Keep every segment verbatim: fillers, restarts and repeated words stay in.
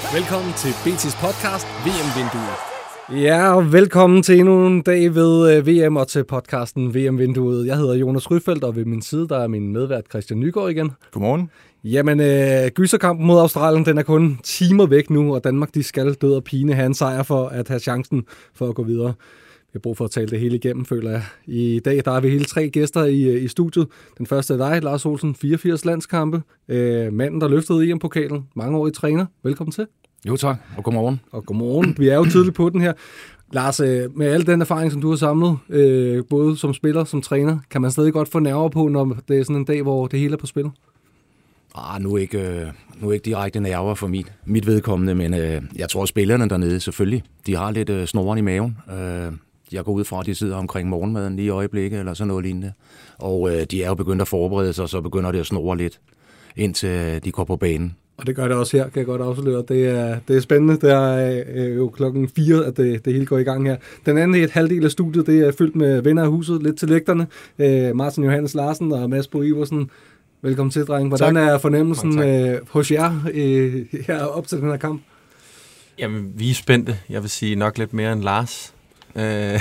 Velkommen til B T's podcast V M-vinduet. Ja, og velkommen til endnu en dag ved V M og til podcasten V M-vinduet. Jeg hedder Jonas Ryfeldt, og ved min side der er min medvært Christian Nygaard igen. Godmorgen. Jamen, øh, gyserkampen mod Australien, den er kun timer væk nu, og Danmark de skal død og pine have en sejr for at have chancen for at gå videre. Vi har brug for at tale det hele igennem, føler jeg. I dag der er vi hele tre gæster i, i studiet. Den første er dig, Lars Olsen, fireogfirs landskampe. Øh, manden, der løftede E M-pokalen. Mange år i træner. Velkommen til. Jo tak, og godmorgen. Og godmorgen. Vi er jo tidligt på den her. Lars, med al den erfaring, som du har samlet, øh, både som spiller som træner, kan man stadig godt få nerver på, når det er sådan en dag, hvor det hele er på spil? Ah, nu ikke, øh, nu ikke direkte nerver for mit, mit vedkommende, men øh, jeg tror, spillerne dernede selvfølgelig, de har lidt øh, snoren i maven. Øh, jeg går ud fra, at de sidder omkring morgenmaden lige i øjeblikket, eller sådan noget lignende. Og øh, de er jo begyndt at forberede sig, og så begynder det at snore lidt, indtil de går på banen. Og det gør det også her, kan jeg godt afsløre. Det er, det er spændende. Det er øh, jo klokken fire, at det, det hele går i gang her. Den anden et halvdel af studiet, det er fyldt med venner af huset, lidt til lægterne. Øh, Martin Johannes Larsen og Mads Bo Iversen. Velkommen til, dreng. Hvordan tak. Er fornemmelsen øh, hos jer øh, her op til den her kamp? Jamen, vi er spændte. Jeg vil sige nok lidt mere end Lars. Øh,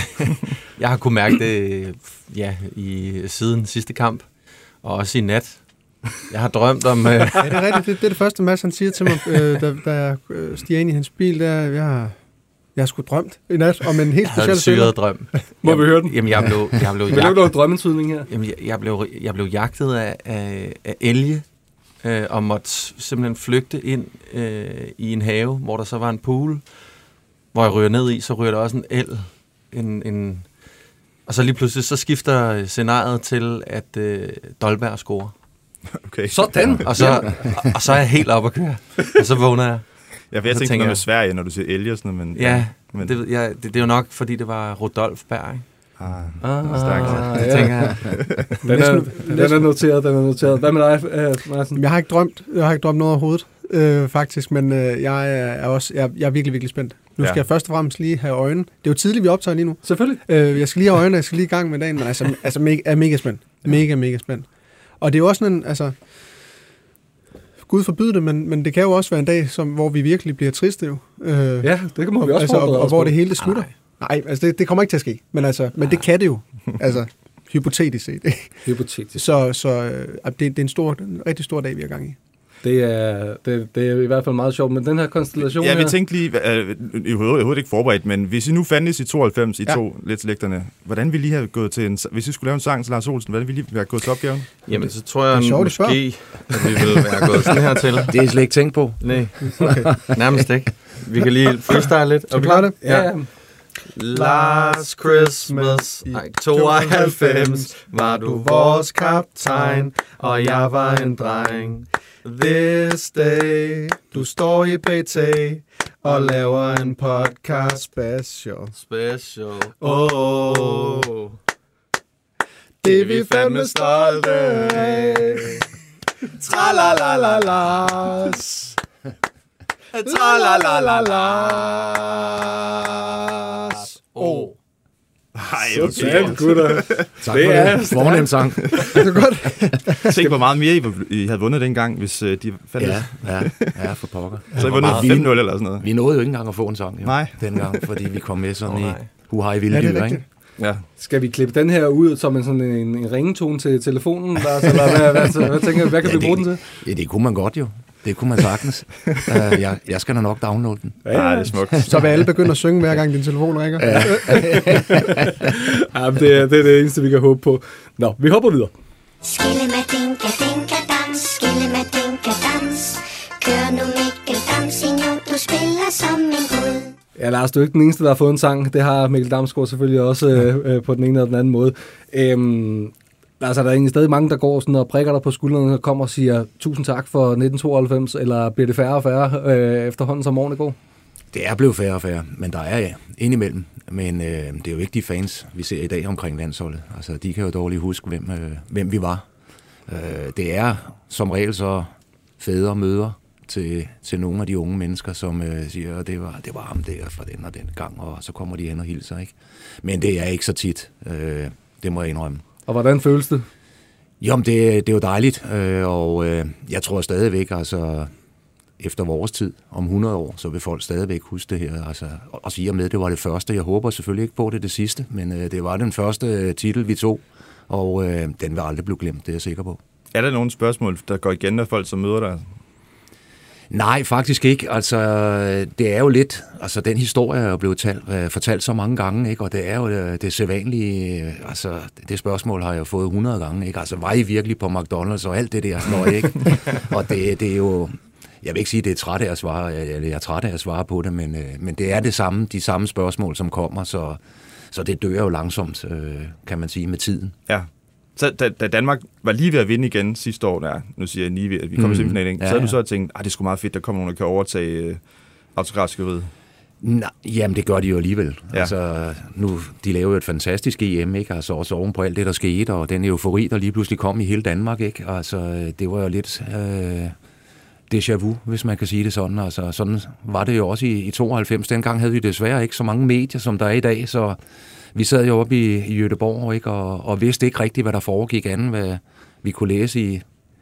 jeg har kunnet mærke det ja, i siden sidste kamp, og også i nat. Jeg har drømt om... Øh... Ja, det er rigtigt. Det, det er det første, Mads han siger til mig, øh, da, da jeg stiger ind i hans bil. Der, jeg har, jeg har sgu drømt i nat om en helt speciel spiller. Jeg havde en syret drøm. Må jamen, vi høre den? Jamen, jeg blev... Jeg blev vi lavede noget drømmetydning her. Jamen, jeg, jeg, blev, jeg blev jagtet af, af, af elge, øh, og måtte simpelthen flygte ind øh, i en have, hvor der så var en pool, hvor jeg ryger ned i, så ryger der også en el. En, en, og så lige pludselig, så skifter scenariet til, at øh, Dolberg scorer. Okay. Sådan! Og så, og så er jeg helt oppe at køre. Og så vågner jeg. Ja, for jeg tænkte noget med Sverige, når du siger elge og sådan noget. Men, ja, men... Det, ja det, det er jo nok, fordi det var Rodolf Berg, ikke? Ah, ah, stærkt. Ah, det tænker jeg. Den er, den er noteret, den er noteret. Hvad med dig, Martin? Jeg har ikke drømt, jeg har ikke drømt noget overhovedet, øh, faktisk, men øh, jeg er også, jeg, jeg er virkelig, virkelig spændt. Nu skal ja. jeg først og fremmest lige have øjne. Det er jo tidligt, vi optager lige nu. Selvfølgelig. Øh, jeg skal lige have øjne, jeg skal lige i gang med dagen, men altså, altså mega, er mega spændt. Mega, mega spændt. Og det er jo også sådan en, altså, Gud forbyde det, men, men det kan jo også være en dag, som, hvor vi virkelig bliver triste jo. Øh, ja, det kan man jo også altså, og, og hvor det hele det slutter. Nej, Nej altså det, det kommer ikke til at ske, men, altså, men det kan det jo. Altså, hypotetisk set. Hypotetisk. Så, så øh, det, det er en, stor, en rigtig stor dag, vi er gang i. Det er, det, det er i hvert fald meget sjovt, men den her konstellation Ja, her... vi tænkte lige, øh, jeg er overhovedet ikke forberedt, men hvis I nu fandtes i tooghalvfems i ja. to letlægterne, hvordan ville I have gået til en... Hvis I skulle lave en sang til Lars Olsen, hvordan ville I have gået til opgaven? Jamen, så tror jeg sjovt, måske, at vi ville være gået sådan her til. Det er slet ikke tænkt på. Nej, okay. Nærmest ikke. Vi kan lige freestyle lidt. Er du klar det? Ja. ja. Last Christmas, nej, tooghalvfems, var du vores kaptajn, og jeg var en dreng. This day, du står i P T og laver en podcast special. Special. Oh, oh, oh. Det er vi fandme stolte af. Tra-la-la-la-las. Tra-la-la-la-las. Oh. Ej, okay. Sådan, gutter. Tak det er fornemt sang. Det er godt. Tænk, hvor meget mere I, I havde vundet dengang, hvis uh, de fandt ja, ja, ja, for pokker. Så I vundet fem nul eller sådan noget. Vi nåede jo ikke engang at få en sang, jo, Nej. dengang, fordi vi kom med sådan oh, i huhej vilde dyr, ikke? Ja. Skal vi klippe den her ud som en, sådan en, en ringetone til telefonen? Der, så, eller hvad, hvad, hvad, tænker, hvad kan ja, vi bruge det, den til? Ja, det kunne man godt jo. Det kunne man sagtens. uh, jeg, jeg skal da nok downloade den. Ja, ja, det er smukt. Så vil alle begynde at synge hver gang din telefon ringer. Ja. Ja, det, er, det er det eneste, vi kan håbe på. Nå, vi hopper videre. Skille med dinka, dinka, dans. Skille med dinka, dans. Kør nu Mikkel Damsing, du spiller som en gud. Ja, Lars, du er ikke den eneste, der har fået en sang. Det har Mikkel Damsgaard selvfølgelig også øh, på den ene eller den anden måde. Øhm, altså, der er egentlig stadig mange, der går sådan og prikker dig på skuldrene og kommer og siger tusind tak for nitten tooghalvfems, eller bliver det færre og færre øh, efterhånden som årene går? Det er blevet færre og færre, men der er ja, indimellem. Men øh, det er jo ikke de fans, vi ser i dag omkring landsholdet. Altså, de kan jo dårligt huske, hvem, øh, hvem vi var. Øh, det er som regel så fædre møder til, til nogle af de unge mennesker, som øh, siger, at det var, det var ham der fra den og den gang, og så kommer de hen og hilser, ikke? Men det er ikke så tit. Øh, det må jeg indrømme. Og hvordan føles det? Jo, det, det er jo dejligt, øh, og øh, jeg tror stadigvæk, altså, efter vores tid, om hundrede år, så vil folk stadigvæk huske det her. Altså, og sige med, det var det første. Jeg håber selvfølgelig ikke på det det sidste, men øh, det var den første øh, titel, vi tog, og øh, den vil aldrig blive glemt, det er jeg sikker på. Er der nogle spørgsmål, der går igen af folk, som møder dig? Nej, faktisk ikke. Altså, det er jo lidt, altså den historie er jo blevet talt, øh, fortalt så mange gange, ikke? Og det er jo det, det sædvanlige, øh, altså det spørgsmål har jeg jo fået hundrede gange, ikke? Altså, var I virkelig på McDonald's og alt det der, sådan, ikke? Og det, det er jo, jeg vil ikke sige, det er træt af at svare, eller jeg er træt af at svare på det, men, øh, men det er det samme, de samme spørgsmål, som kommer, så, så det dør jo langsomt, øh, kan man sige, med tiden. Ja. Så da, da Danmark var lige ved at vinde igen sidste år, der, nu siger jeg lige ved, at vi kom mm. i semifinalen, ja, så havde ja. du så tænkt, at det er sgu meget fedt, der kommer nogen, der kan overtage øh, autografskrivet. Nej, jamen det gør de jo alligevel. Ja. Altså, nu, de laver jo et fantastisk E M, ikke? Altså også oven på alt det, der skete, og den eufori, der lige pludselig kom i hele Danmark, ikke? Altså, det var jo lidt øh, déjà vu, hvis man kan sige det sådan. Altså, sådan var det jo også i, i tooghalvfems. Dengang havde vi desværre ikke så mange medier, som der er i dag, så vi sad jo oppe i, i Göteborg, ikke? Og, og vidste ikke rigtigt, hvad der foregik andet, hvad vi kunne læse i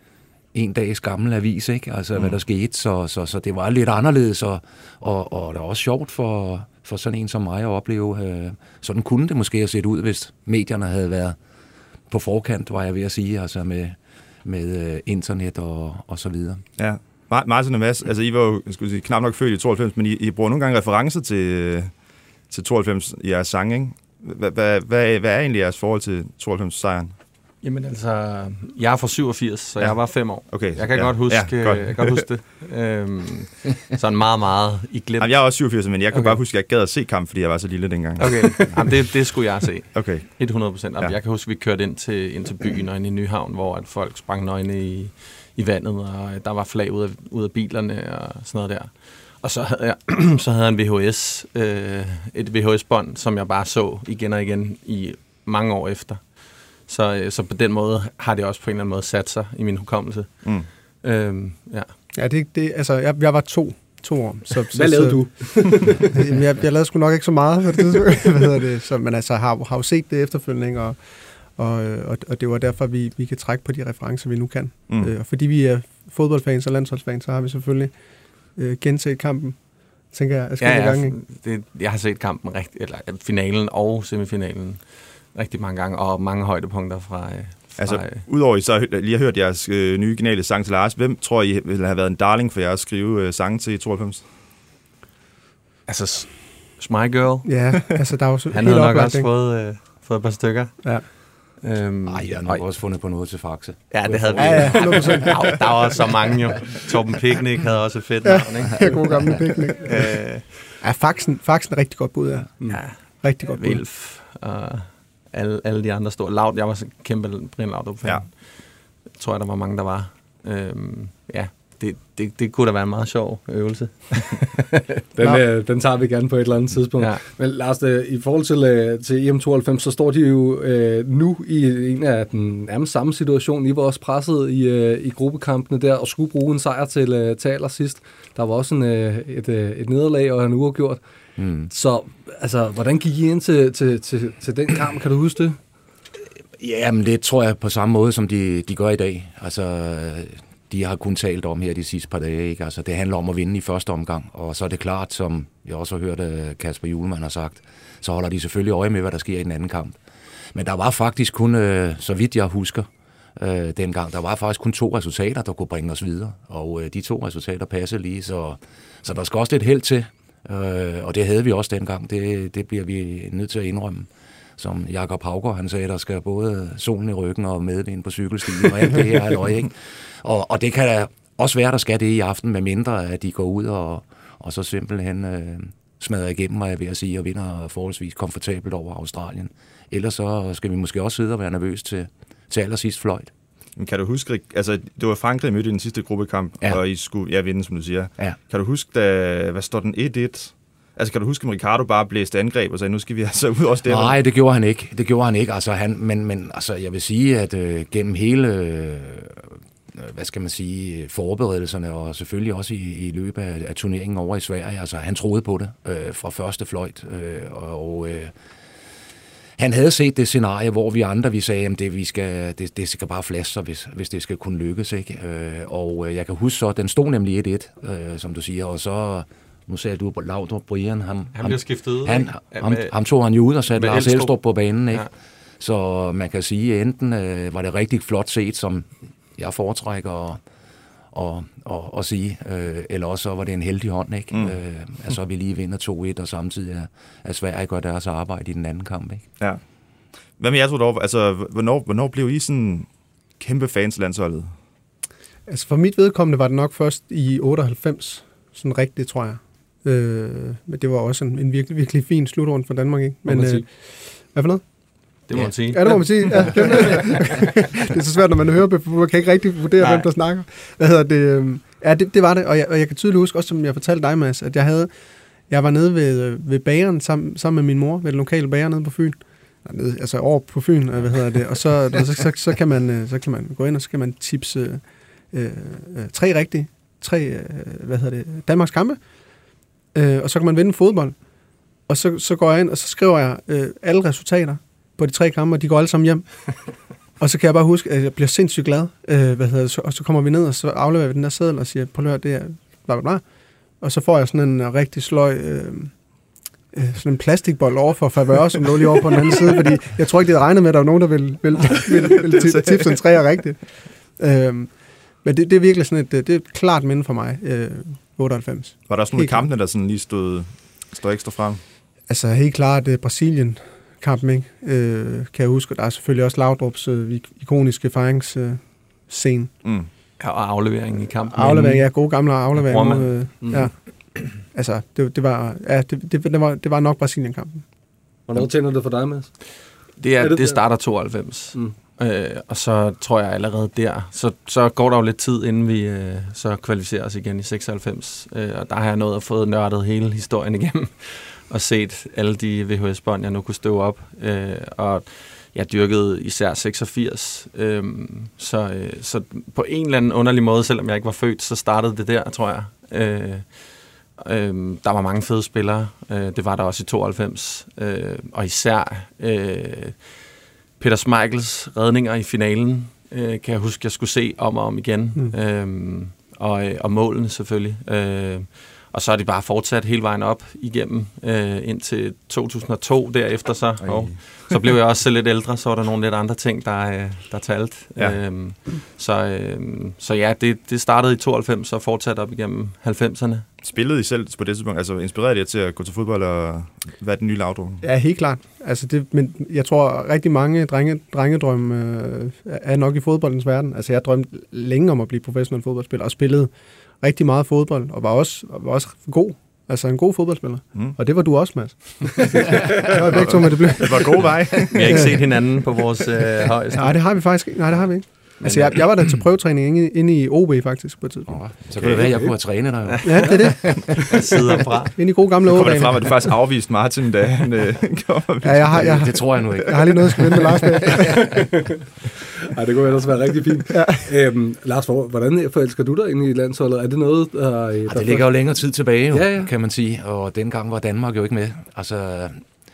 en dags gammel avis, ikke? Altså, mm. hvad der skete, så, så, så det var lidt anderledes, og, og, og det var også sjovt for, for sådan en som mig at opleve. Øh, sådan kunne det måske have set ud, hvis medierne havde været på forkant, var jeg ved at sige, altså med, med internet og, og så videre. Ja, Martin og Mads, altså I var jo, jeg skulle sige, knap nok født i tooghalvfems, men I, I bruger nogle gange referencer til, til tooghalvfems i jeres sang, ikke? Hvad, hvad, hvad, hvad er egentlig jeres forhold til tooghalvfems-sejren? Jamen altså, jeg er fra syvogfirs, så ja. jeg var fem år. Okay, jeg kan ja. godt huske, ja, godt. jeg kan godt huske det. Øhm, sådan meget, meget i glemt. Jamen, jeg er også syvogfirs, men jeg kan okay. bare huske, at jeg gad at se kamp, fordi jeg var så lille dengang. Okay, Jamen, det, det skulle jeg se. Okay. hundrede procent. Ja. Jeg kan huske, at vi kørte ind til, ind til byen og ind i Nyhavn, hvor at folk sprang nøgne i, i vandet, og der var flag ud af, ud af bilerne og sådan noget der. Og så havde jeg, så havde jeg en V H S, øh, et V H S-bånd, som jeg bare så igen og igen i mange år efter. Så, så på den måde har det også på en eller anden måde sat sig i min hukommelse. Mm. Øhm, ja, ja det, det, altså, jeg, jeg var to, to år. Så, Hvad så, lavede du? jeg, jeg lavede sgu nok ikke så meget. Hvad hedder det? Så, men altså, har, har jo set det efterfølgende, og, og, og, og det var derfor, vi, vi kan trække på de referencer, vi nu kan. Mm. Øh, og fordi vi er fodboldfans og landsholdsfans, så har vi selvfølgelig øh, genset kampen. Tænker jeg, jeg skal ja, ja, gang i. Det, jeg har set kampen rigtig, eller finalen og semifinalen rigtig mange gange, og mange højdepunkter fra... fra altså, udover I så lige har hørt jeres øh, nye geniale sang til Lars, hvem tror I ville have været en darling for jer at skrive øh, sange til i tooghalvfems? Altså, Smile Girl. Ja, altså der er jo så han havde nok også fået, øh, fået et par stykker. Ja. Øhm, Ej, jeg har nok også fundet på noget til Faxe. Ja, det havde vi. Ja, ja, der, der var så mange jo. Torben Picnic havde også et fedt navn, ikke? Ja, god gamle Picnic. øh, ja, Faxen, Faxen er rigtig godt bud, ja. Ja, rigtig godt bud. Wilf og alle, alle de andre store. Laud, jeg var så kæmpe Brian Laudrup-fan. Ja. Tror jeg, der var mange, der var. Øhm, ja, det, det, det kunne da være en meget sjov øvelse. den, øh, den tager vi gerne på et eller andet tidspunkt. Ja. Men Lars, øh, i forhold til, øh, til E M tooghalvfems, så står de jo øh, nu i en af den nærmest samme situation. I var også presset i, øh, i gruppekampene der, og skulle bruge en sejr til, øh, til allersidst. Der var også en, øh, et, øh, et nederlag og en uafgjort. Mm. Så altså, hvordan gik I ind til, til, til, til den kamp? Kan du huske det? Jamen, det tror jeg på samme måde, som de, de gør i dag. Altså, de har kun talt om her de sidste par dage, ikke? Altså, det handler om at vinde i første omgang, og så er det klart, som jeg også har hørt, at Kasper Hjulmand har sagt, så holder de selvfølgelig øje med, hvad der sker i den anden kamp. Men der var faktisk kun, så vidt jeg husker, øh, dengang, der var faktisk kun to resultater, der kunne bringe os videre, og øh, de to resultater passer lige, så, så der skal også lidt held til, øh, og det havde vi også dengang, det, det bliver vi nødt til at indrømme. Som Jakob Haugaard, han sagde, der skal både solen i ryggen og medvind på cykelstien og alt det her halløj, ikke? Og, og det kan da også være, der skal det i aften, med mindre at de går ud og, og så simpelthen øh, smadrer igennem, mig ved at sige, og vinder forholdsvis komfortabelt over Australien. Ellers så skal vi måske også sidde og være nervøs til, til allersidst fløjt. Men kan du huske, altså det var Frankrig, mødte i den sidste gruppekamp, ja. Og I skulle ja, vinde, som du siger. Ja. Kan du huske, da, hvad står den et et? Altså, kan du huske, at Ricardo bare blæste angreb og sagde, nu skal vi altså ud også der? Nej, det gjorde han ikke. Det gjorde han ikke. Altså, han, men, men altså, jeg vil sige, at øh, gennem hele, øh, hvad skal man sige, forberedelserne, og selvfølgelig også i, i løbet af, af turneringen over i Sverige, altså, han troede på det øh, fra første fløjt. Øh, og øh, han havde set det scenarie, hvor vi andre, vi sagde, at det, vi skal, det, det skal bare flaske sig, hvis, hvis det skal kunne lykkes. Ikke? Øh, og jeg kan huske så, den stod nemlig et et, øh, som du siger, og så, nu sagde du, Laudrup Brian, ham, Han bliver skiftet ud. han, ham, med, ham tog han jo ud og satte Lars Elstrup. Elstrup på banen. Ikke? Ja. Så man kan sige, enten øh, var det rigtig flot set, som jeg foretrækker at, og, og, og sige, øh, eller også så var det en heldig hånd, ikke? Mm. Øh, altså vi lige vinder to et, og samtidig er, er Sverige gør deres arbejde i den anden kamp, ikke? Ja. Hvad med jer, Rudolf? Altså, hvornår, hvornår blev I sådan kæmpe fans landsholdet? Altså for mit vedkommende var det nok først i otteoghalvfems, sådan rigtigt, tror jeg. Øh, men det var også en, en virkelig, virkelig fin slutrunde for Danmark, ikke? Men, øh, hvad for noget? Det må man sige. Ja, det må man sige. Ja, det er så svært, når man hører, man kan ikke rigtig vurdere, Nej. hvem der snakker. Hvad hedder det? Ja, det, det var det, og jeg, og jeg kan tydeligt huske, også som jeg fortalte dig, Mads, at jeg havde, jeg var nede ved, ved bageren sammen, sammen med min mor, ved den lokale bager nede på Fyn. Nede, altså over på Fyn, hvad hedder det, og så, så, så, så, kan man, så kan man gå ind, og så kan man tipse øh, øh, tre rigtige, tre, øh, hvad hedder det, Danmarks kampe, øh, og så kan man vinde fodbold. Og så, så går jeg ind, og så skriver jeg øh, alle resultater på de tre kampe, og de går alle sammen hjem. Og så kan jeg bare huske, at jeg bliver sindssygt glad. Øh, hvad hedder det, så, og så kommer vi ned, og så afleverer vi den der seddel og siger, prøv at høre, det er bla bla bla. Og så får jeg sådan en rigtig sløj, øh, øh, sådan en plastikbold over for favør, som lå lige over på den anden side, fordi jeg tror ikke, det regnede med, at der var nogen, der ville, ville, ville, ville tipse en træer rigtigt. Øh, men det, det er virkelig sådan et, det er et klart minde for mig, øh, otteoghalvfems. Var der også nogle af kampene, der sådan lige stod, stod ekstra frem? Altså helt klart uh, Brasilien kampen, ikke? Øh, kan jeg huske. Der er selvfølgelig også Laudrups øh, ikoniske fejringsscene. Øh, mm. Ja, og afleveringen i kampen. Aflevering, ja, gode gamle aflevering. Øh, mm. Ja. Altså, det, det, var, ja, det, det, det, var, det var nok Brasilien-kampen. Hvornår tænder det for dig, Mads? Det, er, er det, det starter tooghalvfems. Mm. Øh, og så tror jeg allerede der, så, så går der jo lidt tid, inden vi øh, så kvalificerer os igen i seksoghalvfems. Øh, og der har jeg nået at få nørdet hele historien igennem. Og set alle de V H S-bånd, jeg nu kunne støve op. Øh, og jeg dyrkede især seksogfirs. Øh, så, øh, så på en eller anden underlig måde, selvom jeg ikke var født, så startede det der, tror jeg. Øh, øh, der var mange fede spillere. Øh, det var der også i tooghalvfems. Øh, og især øh, Peter Schmeichels redninger i finalen, øh, kan jeg huske, jeg skulle se om og om igen. Mm. Øh, og, og målene selvfølgelig. Øh, Og så er de bare fortsat hele vejen op igennem øh, indtil to tusind og to derefter så. Og så blev jeg også lidt ældre, så var der nogle lidt andre ting, der, der talte. Ja. Øhm, så, øhm, så ja, det, det startede i tooghalvfems og fortsatte op igennem halvfemserne. Spillede I selv på det tidspunkt? Altså inspirerede I til at gå til fodbold og være den nye Laudrup? Ja, helt klart. Altså det, men jeg tror, rigtig mange drenge, drengedrømme øh, er nok i fodboldens verden. Altså jeg drømte længe om at blive professionel fodboldspiller og spillede rigtig meget fodbold, og var også, var også god. Altså en god fodboldspiller. Mm. Og det var du også, Mads. Det var begge to med det blev. Det var god vej. Vi har ikke set hinanden på vores øh, højeste. Nej, det har vi faktisk ikke. Nej, det har vi ikke. Men, altså, jeg, jeg var der til prøvetræning inde, inde i O B faktisk på et tidspunkt. Oh, så kan det være, at jeg kunne have trænet dig. Ja, det er det. Sidder fra. Inde i gode gamle O B. Kommer det frem, at du faktisk afviste Martin, da han øh, kommer? Ja, jeg har, jeg har, det tror jeg nu ikke. Jeg har lige noget, jeg skal vente med Lars med. Ej, det kunne ellers være rigtig fint. Ja. Øhm, Lars, hvordan forelsker du dig ind i landsholdet? Er det noget, der... der ja, det ligger jo længere tid tilbage, jo, ja, ja. kan man sige. Og dengang var Danmark jo ikke med. Altså,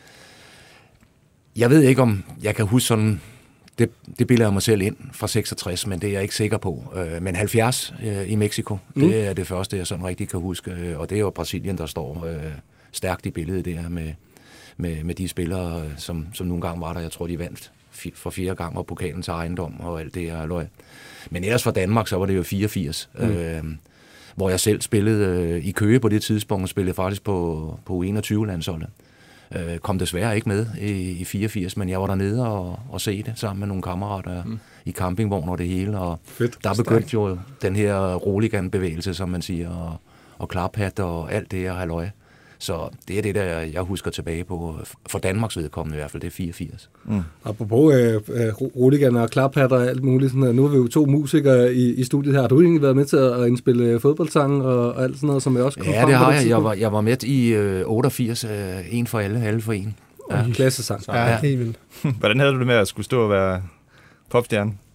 jeg ved ikke, om jeg kan huske sådan... Det, det bilder jeg mig selv ind fra seksogtres, men det er jeg ikke sikker på. Øh, men halvfjerds øh, i Mexico, mm. det er det første, jeg sådan rigtig kan huske. Og det er jo Brasilien, der står øh, stærkt i billedet der med, med, med de spillere, som, som nogle gange var der. Jeg tror, de vandt f- for fire gange, og pokalen til ejendom og alt det her løg. Men ellers for Danmark, så var det jo fireogfirs, mm. øh, hvor jeg selv spillede øh, i Køge på det tidspunkt, og spillede faktisk på, på U enogtyve-landsholdet. Øh, kom desværre ikke med i, i fireogfirs, men jeg var dernede og, og se det sammen med nogle kammerater mm. i campingvogn og det hele, og fedt. Der begyndte jo den her roligan-bevægelse, som man siger, og, og klaphat og alt det her halløj. Så det er det, der jeg husker tilbage på, for Danmarks vedkommende i hvert fald, det er fireogfirs. Mm. Apropos øh, roligan og klaphatter og alt muligt, sådan, nu er vi jo to musikere i, i studiet her. Har du egentlig været med til at indspille fodboldsange og, og alt sådan noget, som jeg også kom ja, frem det har på jeg. Jeg var, jeg var med i øh, otteogfirs, øh, en for alle, alle for en. Ja. Klassesang. Ja, helt vildt. Hvordan havde du det med at skulle stå og være popstjerne?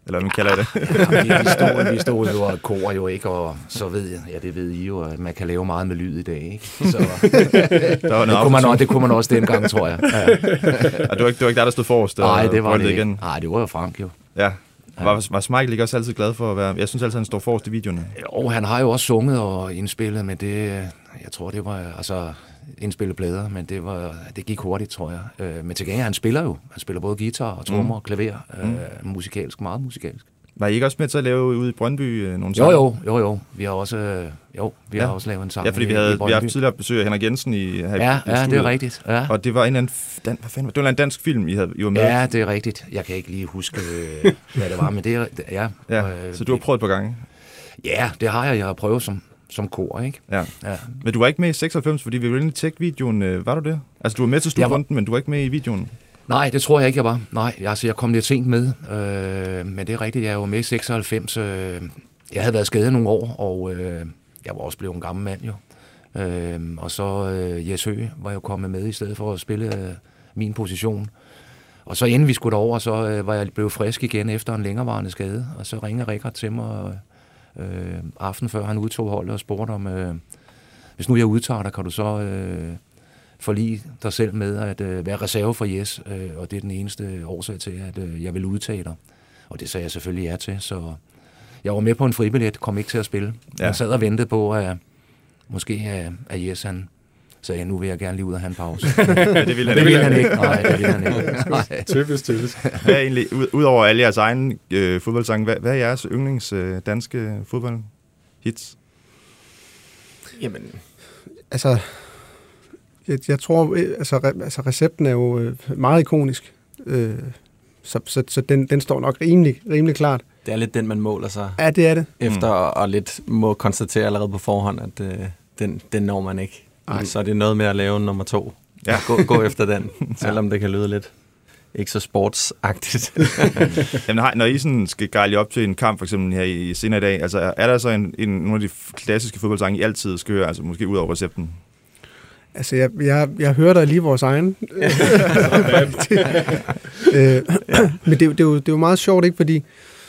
Eller hvad man kalder det. Ja, vi, stod, vi stod jo og kor jo ikke, og så ved jeg, ja det ved I jo, at man kan lave meget med lyd i dag, ikke? Så der var det, kunne man også, det kunne man også dengang, tror jeg. Ja. Og det var ikke, det var ikke der, der stod forrest? Nej, det var det ikke. Igen. Nej, det var jo Frank jo. Ja. Var, var Schmeichel ikke også altid glad for at være... Jeg synes altid, han står forrest i videoerne. Jo, han har jo også sunget og indspillet, men det... Jeg tror, det var... Altså, indspillet plader, men det, var, det gik hurtigt, tror jeg. Men til gengæld, han spiller jo. Han spiller både guitar og trommer og klaver. Mm. Øh, musikalsk, meget musikalsk. Var I ikke også med til at lave ude i Brøndby øh, nogle sange? Jo, jo, jo, jo. Vi har også, øh, jo, vi ja. har også lavet en sang. Ja, fordi vi havde, vi har tidligere besøg af Henrik Jensen i her Ja, i ja det er rigtigt. Ja. Og det var en eller anden, dan, hvad fanden, det var en dansk film, I, havde, I var med. Ja, det er rigtigt. Jeg kan ikke lige huske, øh, hvad det var, men det er, ja. ja øh, så du har prøvet et par gange? Ja, det har jeg. Jeg har prøvet som, som kor, ikke? Ja. ja. Men du var ikke med i seksoghalvfems, fordi vi ville egentlig tjekke videoen. Øh, var du det? Altså, du var med til slutrunden, var... men du var ikke med i videoen? Nej, det tror jeg ikke, jeg var. Nej, altså, jeg kom lidt sent med, øh, men det er rigtigt, jeg var med i seksoghalvfems. Øh, jeg havde været skadet nogle år, og øh, jeg var også blevet en gammel mand jo. Øh, og så øh, Jes Høgh var jo kommet med i stedet for at spille øh, min position. Og så inden vi skulle derover, så øh, var jeg blevet frisk igen efter en længerevarende skade, og så ringede Richard til mig øh, aften før han udtog holdet og spurgte om, øh, hvis nu jeg udtager dig, kan du så... Øh, forlige dig selv med at øh, være reserve for Jes, øh, og det er den eneste årsag til, at øh, jeg vil udtage dig. Og det sagde jeg selvfølgelig ja til, så jeg var med på en fribillet, kom ikke til at spille. Ja. Jeg sad og ventede på, at måske at, at Jes han sagde, nu vil jeg gerne lige ud og have en pause. ja, det ville han, det ville han ikke. Nej, det ville han ikke. Nej. Typisk, typisk. Hvad er egentlig, ud, ud over alle jeres egne øh, fodboldsange, hvad, hvad er jeres yndlings øh, danske fodboldhits? Jamen, altså... Jeg, jeg tror, altså, re, altså recepten er jo øh, meget ikonisk, øh, så, så, så den, den står nok rimelig, rimelig klart. Det er lidt den, man måler sig ja, det er det. efter, mm. og lidt må konstatere allerede på forhånd, at øh, den, den når man ikke. Ej. Så er det noget med at lave nummer to. Ja. Gå, gå efter den, selvom det kan lyde lidt ikke så sportsagtigt. Jamen, når I sådan skal gejle op til en kamp, for eksempel her i senere i dag, altså er der så en, en, nogle af de klassiske fodboldsange, I altid skal høre, altså måske ud over recepten? Altså, jeg, jeg, jeg hører da lige vores egen. øh, men det, det, er jo, det er jo meget sjovt, ikke? Fordi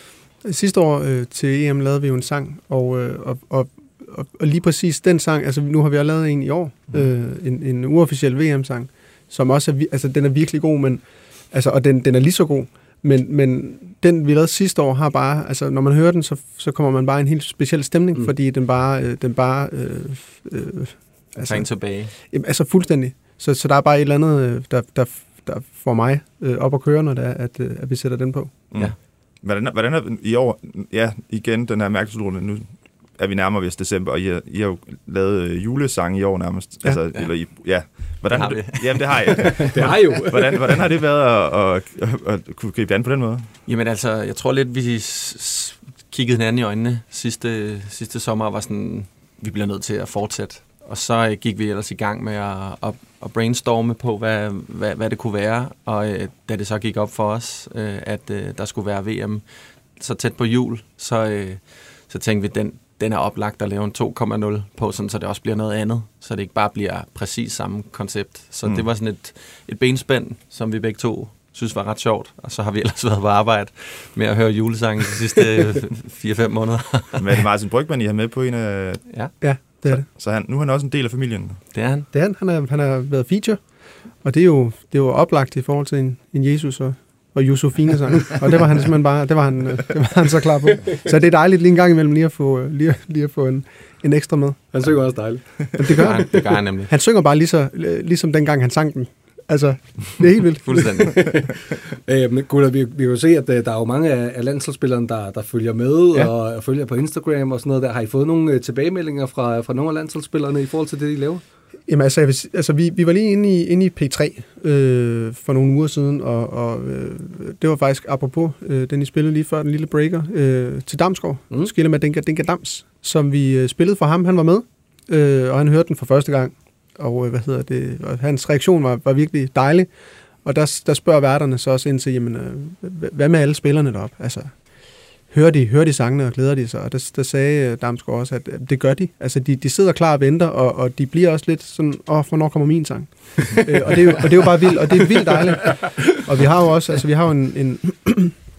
sidste år øh, til E M lavede vi jo en sang, og, øh, og, og, og, og lige præcis den sang, altså nu har vi også lavet en i år, øh, en, en uofficiel V M-sang, som også er, altså den er virkelig god, men, altså, og den, den er lige så god, men, men den vi lavede sidste år har bare, altså når man hører den, så, så kommer man bare i en helt speciel stemning, mm. fordi den bare, øh, den bare øh, øh, Altså, Træng tilbage. Jamen, altså fuldstændig. Så, så der er bare et eller andet, der, der, der får mig øh, op at køre, når det er, at, øh, at vi sætter den på. Mm. Ja. Hvordan, hvordan er i år, ja, igen, den her mærkeslutning, nu er vi nærmere ved december, og I har, I har jo lavet øh, julesange i år nærmest. Ja. Altså, ja. Eller I, ja. Hvordan det har har vi. Det, jamen, det har jeg. det har jo. hvordan, hvordan har det været at, at, at, at kunne gribe det an på den måde? Jamen altså, jeg tror lidt, vi s- kiggede hinanden i øjnene sidste, sidste sommer, og var sådan, vi bliver nødt til at fortsætte. Og så gik vi ellers i gang med at, at, at brainstorme på, hvad, hvad, hvad det kunne være. Og øh, da det så gik op for os, øh, at øh, der skulle være V M så tæt på jul, så, øh, så tænkte vi, den, den er oplagt at lave en to komma nul på, sådan, så det også bliver noget andet. Så det ikke bare bliver præcis samme koncept. Så mm. det var sådan et, et benspænd, som vi begge to synes var ret sjovt. Og så har vi ellers været på arbejde med at høre julesangen de sidste fire fem måneder. Men er det Martin Brygmann, I har med på en af... Ja. Ja. Det er det. Så, så han, nu er han også en del af familien? Det er han. Det er han. Han, er, han har været feature, og det er jo, det er jo oplagt i forhold til en, en Jesus og, og Josefine sang. Og det var han simpelthen bare, det var han, det var han så klar på. Så det er dejligt lige en gang imellem lige at få, lige, lige at få en, en ekstra med. Han synger også dejligt. Men det gør han. Det gør han nemlig. Han synger bare lige så, ligesom dengang han sang den. Altså, det er helt vildt. Fuldstændig. øh, men Gunnar, vi, vi kan jo se, at der er jo mange af, af landsholdsspillerne, der, der følger med ja. og, og følger på Instagram og sådan noget der. Har I fået nogle uh, tilbagemeldinger fra, fra nogle af landsholdsspillerne i forhold til det, de laver? Jamen altså, jeg vil, altså vi, vi var lige inde i, inde i P tre øh, for nogle uger siden, og, og øh, det var faktisk apropos, øh, den I spillede lige før, den lille breaker, øh, til Damsgaard, mm. Skille med Dinka, Dinka Dams, som vi øh, spillede for ham. Han var med, øh, og han hørte den for første gang. Og hvad hedder det? Og hans reaktion var, var virkelig dejlig. Og der, der spørger værterne så også ind til, jamen, øh, hvad med alle spillerne deroppe? Altså, hører de, hører de sangene og glæder de sig? Og der, der sagde Damsgaard også, at det gør de. Altså, de, de sidder klar og venter, og, og de bliver også lidt sådan, åh, hvornår kommer min sang? øh, og, det er jo, og det er jo bare vildt, og det er vildt dejligt. Og vi har jo også, altså, vi har jo en, en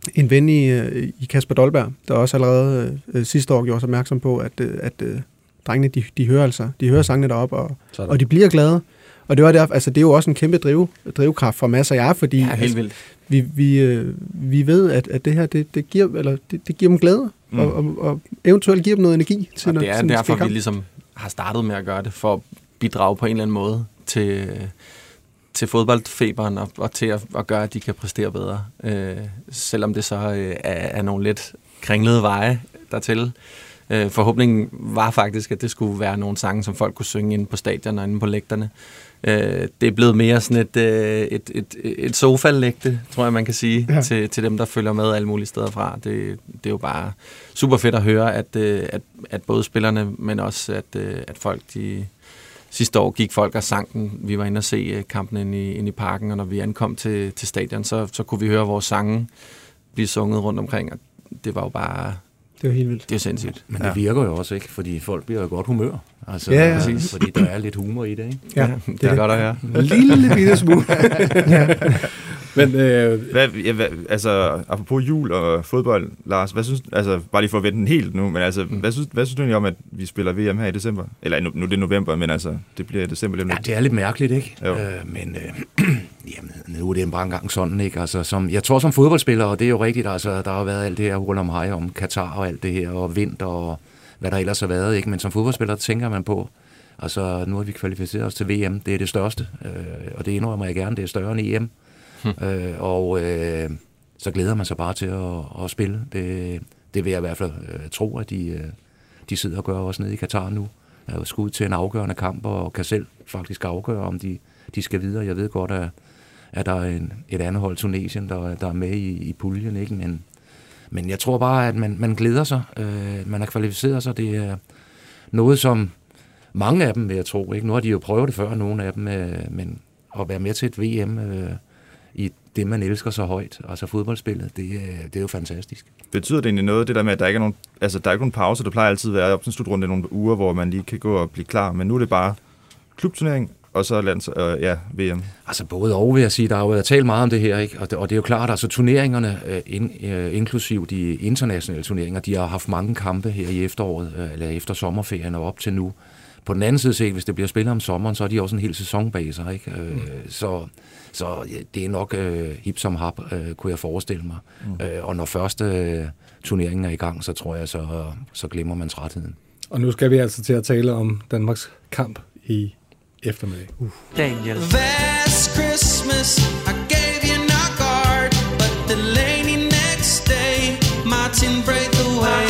en ven i, i Kasper Dolberg, der også allerede øh, sidste år gjorde sig opmærksom på, at, øh, at øh, drengene, de, de hører altså, de hører sangene deroppe, og, og de bliver glade. Og det, var der, altså, det er jo også en kæmpe driv, drivkraft for Mads og jeg, fordi ja, helt vildt. Altså, vi, vi, øh, vi ved, at, at det her, det, det, giver, eller det, det giver dem glæde, mm. og, og, og eventuelt giver dem noget energi. Til, og når, det er til, derfor, vi ligesom har startet med at gøre det, for at bidrage på en eller anden måde til, til fodboldfeberen, og, og til at, at gøre, at de kan præstere bedre. Øh, selvom det så øh, er, er nogle lidt kringlede veje dertil. Øh, forhåbningen var faktisk, at det skulle være nogle sange, som folk kunne synge inde på stadion og inde på lægterne. Øh, det er blevet mere sådan et, øh, et, et, et sofa-lægte, tror jeg, man kan sige, ja. til, til dem, der følger med alle mulige steder fra. Det, det er jo bare super fedt at høre, at, at, at både spillerne, men også at, at folk, de sidste år gik folk og sang den. Vi var inde og se kampen inde i, inde i parken, og når vi ankom til, til stadion, så, så kunne vi høre vores sange blive sunget rundt omkring, og det var jo bare... Det er helt vildt. Det er sindssygt. Men det virker jo også, ikke? Fordi folk bliver jo godt humør. Altså, ja, ja. Præcis. Fordi der er lidt humor i det, ikke? Ja, ja det, det er godt at høre. En lille bitte smule. Ja. Men, øh, hvad, ja, hvad, altså, apropos jul og fodbold, Lars, hvad synes, altså, bare lige for at vente den helt nu, men altså, mm. hvad, synes, hvad synes du egentlig om, at vi spiller V M her i december? Eller nu, nu er det november, men altså, det bliver december lige. Ja, det er lidt mærkeligt, ikke? Øh, men øh, jamen, nu er det bare engang sådan, ikke? Altså, som, jeg tror som fodboldspiller, og det er jo rigtigt, altså, der har været alt det her hul om hej, om Katar og alt det her, og vinter og hvad der ellers har været, ikke? Men som fodboldspiller tænker man på, altså, nu har vi kvalificeret os til V M, det er det største, øh, og det indrømmer jeg gerne, det er større end E M. Hmm. Øh, og øh, så glæder man sig bare til at, at spille. Det, det vil jeg i hvert fald øh, tro, at de, øh, de sidder og gør også nede i Katar nu. Jeg er jo skudt til en afgørende kamp, og kan selv faktisk afgøre, om de, de skal videre. Jeg ved godt, at, at der er en, et andet hold, Tunesien, der, der er med i, i puljen, ikke? Men, men jeg tror bare, at man, man glæder sig. Øh, man har kvalificeret sig. Det er noget, som mange af dem vil jeg tro. Ikke? Nu har de jo prøvet det før, nogle af dem, øh, men at være med til et V M... Øh, i det, man elsker så højt, altså fodboldspillet, det, det er jo fantastisk. Betyder det egentlig noget, det der med, at der ikke er nogen, altså, der er ikke nogen pause, der plejer altid at være op til en slutrunde nogle uger, hvor man lige kan gå og blive klar, men nu er det bare klubturnering, og så lands, øh, ja, V M. Altså både og, vil jeg sige, der har jo været talt meget om det her, ikke? Og, det, og det er jo klart, altså turneringerne, øh, in, øh, inklusiv de internationale turneringer, de har haft mange kampe her i efteråret, øh, eller efter sommerferien og op til nu. På den anden side set, hvis det bliver spillet om sommeren, så er de også en hel sæson bag sig, ikke? Øh, mm. Så, så ja, det er nok øh, hip som hap, øh, kunne jeg forestille mig. Mm. Øh, og når første øh, turneringen er i gang, så tror jeg, så, så glemmer man trætheden. Og nu skal vi altså til at tale om Danmarks kamp i eftermiddag. Uh. Daniel. Last Christmas, I gave you knock hard, but the lady next day, Martin Braithwaite.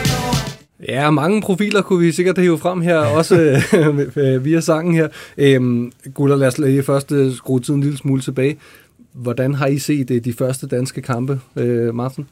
Ja, mange profiler kunne vi sikkert hive frem her, også via sangen her. Øhm, Guller, lad os lige først skrue tiden en lille smule tilbage. Hvordan har I set de første danske kampe, øh, Martin?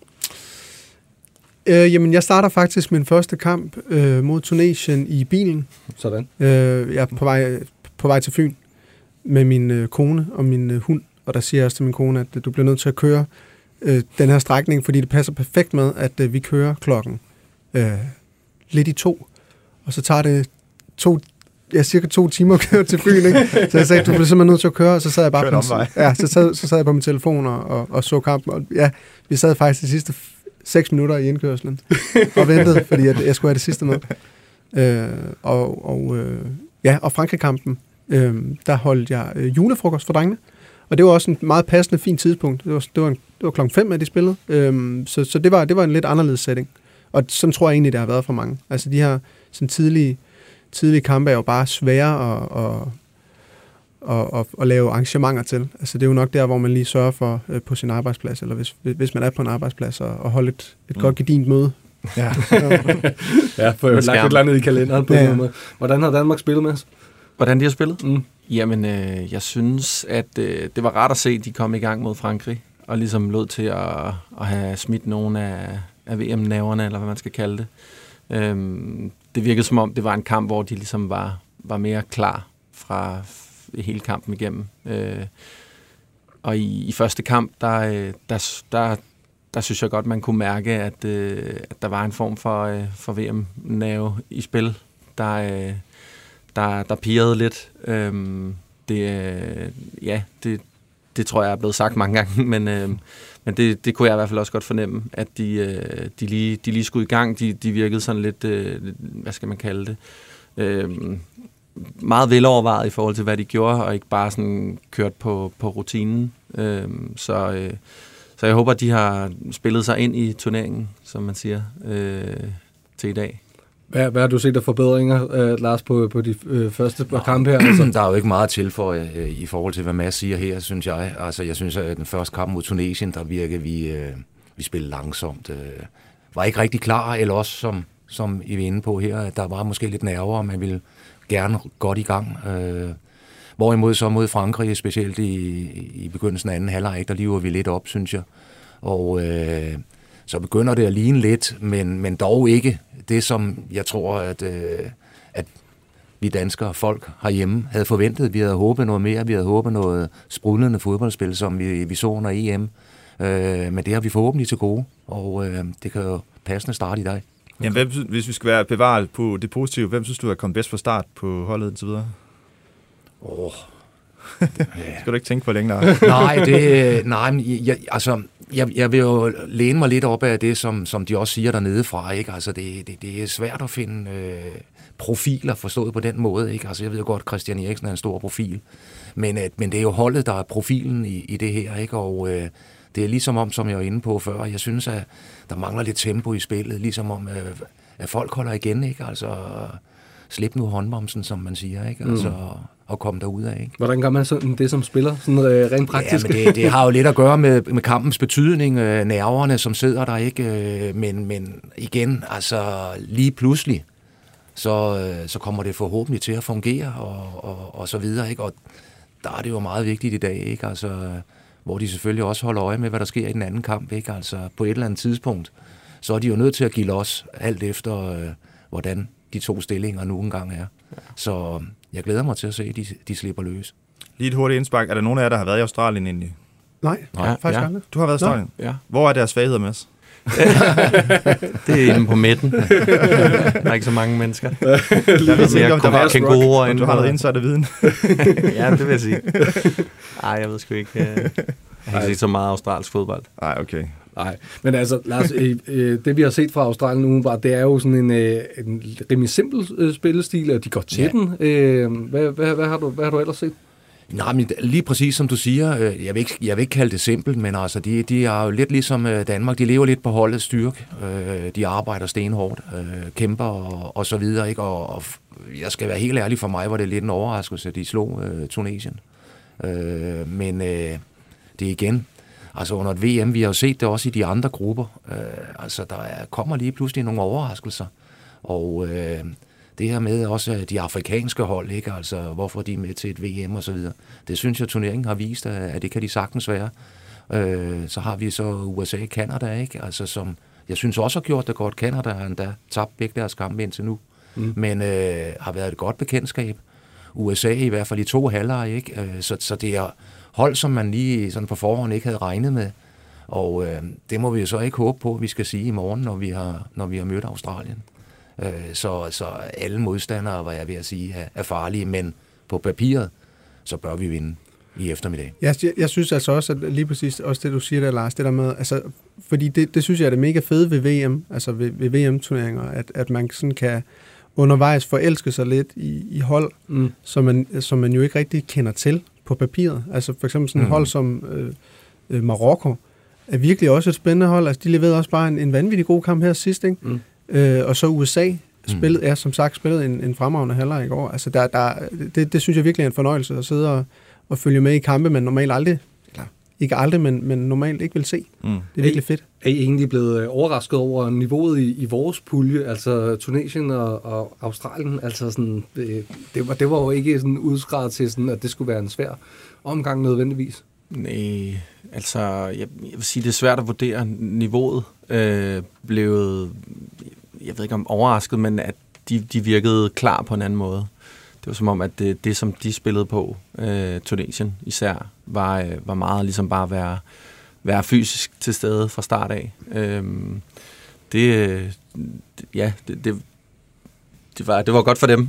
Øh, jamen, jeg starter faktisk min første kamp øh, mod Tunesien i bilen. Sådan. Øh, jeg er på vej, på vej til Fyn med min øh, kone og min øh, hund, og der siger jeg også til min kone, at øh, du bliver nødt til at køre øh, den her strækning, fordi det passer perfekt med, at øh, vi kører klokken øh, lidt i to, og så tager det to, ja, cirka to timer at køre til Fyn, ikke? Så jeg sagde, du bliver simpelthen nødt til at køre, og så sad jeg bare på, ja, så sad, så sad jeg på min telefon og, og, og så kampen, og ja, vi sad faktisk de sidste seks minutter i indkørslen og ventede, fordi jeg, jeg skulle have det sidste med. Øh, og og øh, ja, og Frankrig-kampen, øh, der holdt jeg øh, julefrokost for drengene, og det var også en meget passende, fin tidspunkt. Det var, det var, en, det var klokken fem, at de spillede, øh, så, så det, var, det var en lidt anderledes setting. Og sådan tror jeg egentlig, det har været for mange. Altså de her sådan tidlige, tidlige kampe er jo bare svære at, at, at, at, at lave arrangementer til. Altså det er jo nok der, hvor man lige sørger for øh, på sin arbejdsplads, eller hvis, hvis man er på en arbejdsplads, og, og holde et, et mm. godt gedint møde. Ja, ja for jeg har lagt et eller andet i kalenderen på ja, ja. Noget. Hvordan har Danmark spillet med os? Hvordan de har spillet? Mm. Jamen, øh, jeg synes, at øh, det var rart at se, at de kom i gang mod Frankrig, og ligesom lod til at, at have smidt nogle af, af V M-næverne, eller hvad man skal kalde det. Øhm, det virkede som om, det var en kamp, hvor de ligesom var, var mere klar fra hele kampen igennem. Øh, og i, i første kamp, der, der, der, der synes jeg godt, man kunne mærke, at, øh, at der var en form for, øh, for V M-nerve i spil, der, øh, der, der pirrede lidt. Øhm, det, øh, ja, det, det tror jeg er blevet sagt mange gange, men, øh, men det, det kunne jeg i hvert fald også godt fornemme, at de, øh, de, lige, de lige skulle i gang. De, de virkede sådan lidt, øh, hvad skal man kalde det, øh, meget velovervejet i forhold til, hvad de gjorde, og ikke bare sådan kørt på, på rutinen. Øh, så, øh, så jeg håber, at de har spillet sig ind i turneringen, som man siger, øh, til i dag. Hvad, hvad har du set af forbedringer, øh, Lars, på, på de øh, første par kampe her? Altså? Der er jo ikke meget til for øh, i forhold til, hvad Mads siger her, synes jeg. Altså, jeg synes, at den første kamp mod Tunesien, der virkede vi, øh, vi spillede langsomt. Øh, var ikke rigtig klar, eller også, som, som I er inde på her, at der var måske lidt nerver, og man ville gerne godt i gang. Øh, hvorimod så mod Frankrig, specielt i, i begyndelsen af anden halvleg, der lever vi lidt op, synes jeg. Og øh, så begynder det at ligne lidt, men, men dog ikke det, som jeg tror, at, øh, at vi danskere folk herhjemme havde forventet. Vi havde håbet noget mere, vi havde håbet noget sprudlende fodboldspil, som vi, vi så under E M. Øh, men det har vi forhåbentlig til gode, og øh, det kan jo passende starte i dag. Jamen, hvem, hvis vi skal være bevaret på det positive, hvem synes du er kommet bedst fra start på holdet indtil videre? Åh... Oh. Skal du ikke tænke på længere? nej, det, nej, jeg, altså, jeg, jeg vil jo læne mig lidt op af det, som, som de også siger dernede fra, ikke? Altså, det, det, det er svært at finde øh, profiler forstået på den måde, ikke? Altså, jeg ved jo godt, at Christian Eriksen er en stor profil, men, at, men det er jo holdet, der er profilen i, i det her, ikke? Og øh, det er ligesom om, som jeg var inde på før, jeg synes, at der mangler lidt tempo i spillet, ligesom om, øh, at folk holder igen, ikke? Altså, slip nu håndbremsen, som man siger, ikke? Altså, mm. og komme derud af, ikke? Hvordan gør man sådan det som spiller, sådan øh, rent praktisk? Ja, men det, det har jo lidt at gøre med, med kampens betydning, øh, nerverne, som sidder der, ikke? Øh, men, men igen, altså lige pludselig, så, øh, så kommer det forhåbentlig til at fungere, og, og, og så videre, ikke? Og der er det jo meget vigtigt i dag, ikke? Altså, hvor de selvfølgelig også holder øje med, hvad der sker i den anden kamp, ikke? Altså, på et eller andet tidspunkt, så er de jo nødt til at give los, alt efter, øh, hvordan de to stillinger nu engang er. Så jeg glæder mig til at se, at de, de slipper løs. Lige et hurtigt indspark. Er der nogen af jer, der har været i Australien egentlig? Nej, Nej faktisk ja. aldrig. Du har været i Australien? Ja. Hvor er deres fagheder, Mads? Det er inde på midten. Der er ikke så mange mennesker. Jeg ved ikke, om der var kænguruer om du har noget insider viden. Ja, det vil jeg sige. Ej, jeg ved sgu ikke. Jeg har ikke set så meget australsk fodbold. Nej, okay. Nej, men altså, Lars, øh, det vi har set fra Australien umiddelbart, det er jo sådan en, øh, en rimelig simpel øh, spillestil, og de går til ja. den. Øh, hvad, hvad, hvad, har du, hvad har du ellers set? Nej, men lige præcis som du siger, jeg vil ikke, jeg vil ikke kalde det simpelt, men altså, de, de er jo lidt ligesom Danmark, de lever lidt på holdets styrke, de arbejder stenhårdt, kæmper og, og så videre, ikke? Og, og jeg skal være helt ærlig, for mig var det lidt en overraskelse, at de slog uh, Tunesien. Uh, men uh, det er igen, altså under et V M, vi har jo set det også i de andre grupper, uh, altså der er, kommer lige pludselig nogle overraskelser, og uh, det her med også de afrikanske hold, ikke? Altså, hvorfor de er med til et V M og så videre. Det synes jeg, turneringen har vist, at det kan de sagtens være. Øh, så har vi så U S A og Canada, ikke? Altså, som jeg synes også har gjort det godt. Canada har endda tabt begge deres kampe indtil nu. Mm. Men øh, har været et godt bekendtskab. U S A i hvert fald i to halvleje, ikke? Øh, så, så det er hold, som man lige sådan på forhånd ikke havde regnet med. Og øh, det må vi jo så ikke håbe på, vi skal sige i morgen, når vi har, når vi har mødt Australien. Så, så alle modstandere, var jeg ved at sige, er farlige, men på papiret, så bør vi vinde i eftermiddag. Jeg, jeg, jeg synes altså også, at lige præcis også det, du siger der, Lars, det der med, altså, fordi det, det synes jeg er det mega fede ved V M, altså ved, ved V M-turneringer, at, at man sådan kan undervejs forelske sig lidt i, i hold, mm. som, man, som man jo ikke rigtig kender til på papiret. Altså for eksempel sådan et mm. hold som øh, Marokko, er virkelig også et spændende hold. Altså de leverede også bare en, en vanvittig god kamp her sidst, ikke? Mm. Øh, og så U S A spillet, mm. er som sagt spillet en, en fremragende halvleg i går. Altså der, der, det, det synes jeg virkelig er en fornøjelse at sidde og, og følge med i kampe, man normalt aldrig, eller ikke aldrig, men, men normalt ikke vil se. Mm. Det er virkelig fedt. Er I egentlig blevet overrasket over niveauet i, i vores pulje, altså Tunesien og, og Australien? Altså sådan, det, det, var, det var jo ikke sådan udskrevet til, sådan, at det skulle være en svær omgang nødvendigvis. Nej, altså jeg, jeg vil sige, det er svært at vurdere niveauet. Øh, blevet, jeg ved ikke om overrasket, men at de, de virkede klar på en anden måde. Det var som om, at det, det som de spillede på, øh, Tunesien især, var, øh, var meget ligesom bare at være, være fysisk til stede fra start af. Øh, det, ja, det, det, det var, det var godt for dem.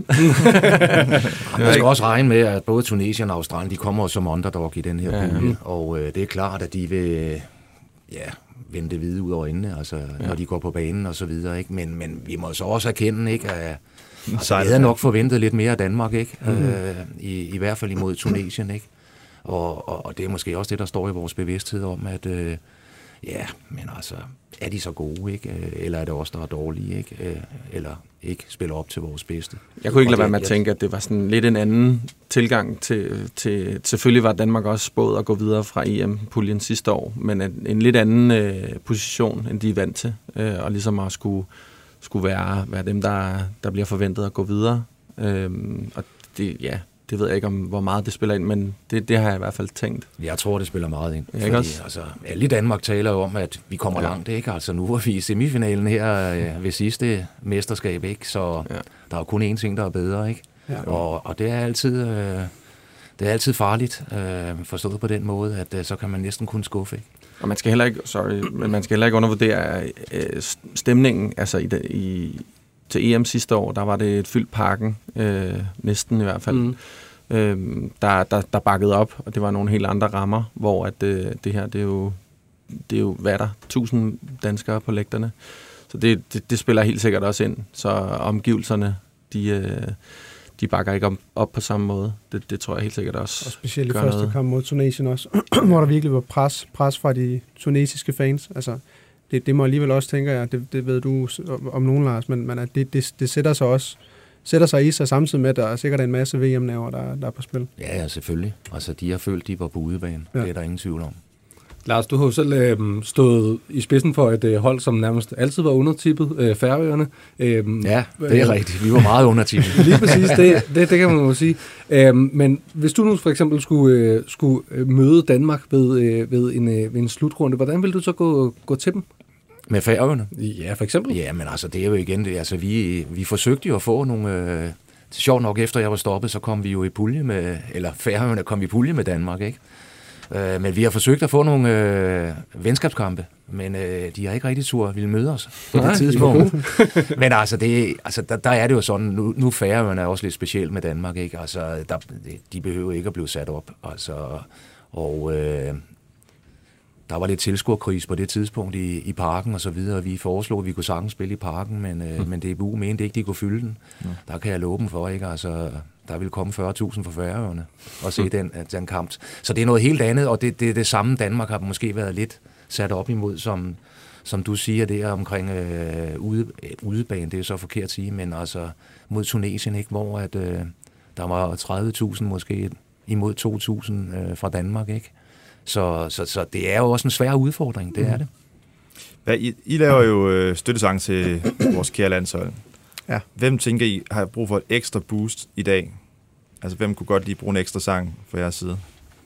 Man skal også regne med, at både Tunesien og Australien, de kommer som underdog i den her Ja. pulje, og øh, det er klart, at de vil ja, vende det hvide ud over øjnene, altså, ja. når de går på banen og så videre. Ikke? Men, men vi må så også erkende, ikke, at altså, vi havde nok forventet lidt mere af Danmark, ikke? Mm-hmm. Øh, i, i hvert fald imod Tunesien. Ikke? Og, og, og det er måske også det, der står i vores bevidsthed om, at øh, ja, men altså, er de så gode, ikke? Eller er det os, der er dårlige, ikke? Eller ikke spiller op til vores bedste? Jeg kunne ikke lade det, være med at tænke, at det var sådan lidt en anden tilgang til... til selvfølgelig var Danmark også spået at gå videre fra E M-puljen sidste år, men en, en lidt anden øh, position, end de er vant til, øh, og ligesom at skulle, skulle være, være dem, der, der bliver forventet at gå videre. Øh, og det, ja... Det ved jeg ikke, om hvor meget det spiller ind, men det, det har jeg i hvert fald tænkt. Jeg tror, det spiller meget ind. Ja, fordi, også? altså, alle i Danmark taler jo om, at vi kommer ja. langt, ikke? Altså, nu er vi i semifinalen her øh, ved sidste mesterskab, ikke? Så ja. der er jo kun én ting, der er bedre, ikke? Ja. Og, og det er altid, øh, det er altid farligt, øh, forstået på den måde, at øh, så kan man næsten kun skuffe, ikke? Og man skal heller ikke, sorry, men man skal heller ikke undervurdere øh, stemningen, altså i, i til E M sidste år, der var det et fyldt Parken, øh, næsten i hvert fald, mm. øh, der, der, der bakkede op, og det var nogle helt andre rammer, hvor at, øh, det her, det er jo, det er jo hvad der, tusind danskere på lægterne. Så det, det, det spiller helt sikkert også ind, så omgivelserne, de, øh, de bakker ikke op, op på samme måde. Det, det tror jeg helt sikkert også. Og specielt i gør første noget. kamp mod Tunesien også, hvor der virkelig var pres, pres fra de tunesiske fans, altså Det, det må alligevel også, tænker jeg, det, det ved du om nogen, Lars, men, men at det, det, det sætter sig også sætter sig i sig, samtidig med, at der er sikkert en masse V M-nerver, der, der er på spil. Ja, ja, selvfølgelig. Altså, de har følt, de var på udebane. Ja. Det er der ingen tvivl om. Lars, du har jo selv øh, stået i spidsen for et øh, hold, som nærmest altid var undertippet, øh, Færøerne. Øh, ja, det er øh, rigtigt. Vi var meget undertippet. Lige præcis, det, det, det kan man jo sige. Øh, men hvis du nu for eksempel skulle, øh, skulle møde Danmark ved, øh, ved, en, øh, ved en slutrunde, hvordan vil du så gå, gå til dem? Med Færøerne? Ja, for eksempel. Ja, men altså, det er jo igen det. Altså, vi, vi forsøgte jo at få nogle... Øh, sjovt nok, efter jeg var stoppet, så kom vi jo i pulje med... Eller Færøerne kom i pulje med Danmark, ikke? Øh, men vi har forsøgt at få nogle øh, venskabskampe, men øh, de har ikke rigtig tur ville møde os på det tidspunkt. Men altså, det, altså der, der er det jo sådan, nu, nu Færøerne er også lidt specielt med Danmark, ikke? Altså, der, de behøver ikke at blive sat op. Altså, og... Øh, der var lidt tilskuerkris på det tidspunkt i, i Parken og så videre. Vi foreslog, at vi kunne sagtens spille i Parken, men, øh, mm. men D B U mente ikke, de kunne fylde den. Mm. Der kan jeg love dem for, ikke? Altså, der vil komme fyrre tusind for Færøerne og se mm. den, den kamp. Så det er noget helt andet, og det, det, det samme Danmark har måske været lidt sat op imod, som, som du siger, det er omkring øh, ude, udebane, det er så forkert at sige, men altså mod Tunesien, ikke? Hvor at, øh, der var tredive tusind måske imod to tusind øh, fra Danmark, ikke? Så, så, så det er jo også en svær udfordring, det er det. Ja, I, I laver jo øh, støttesang til vores kære landshold. Ja. Hvem tænker I har brug for et ekstra boost i dag? Altså, hvem kunne godt lige bruge en ekstra sang fra jeres side?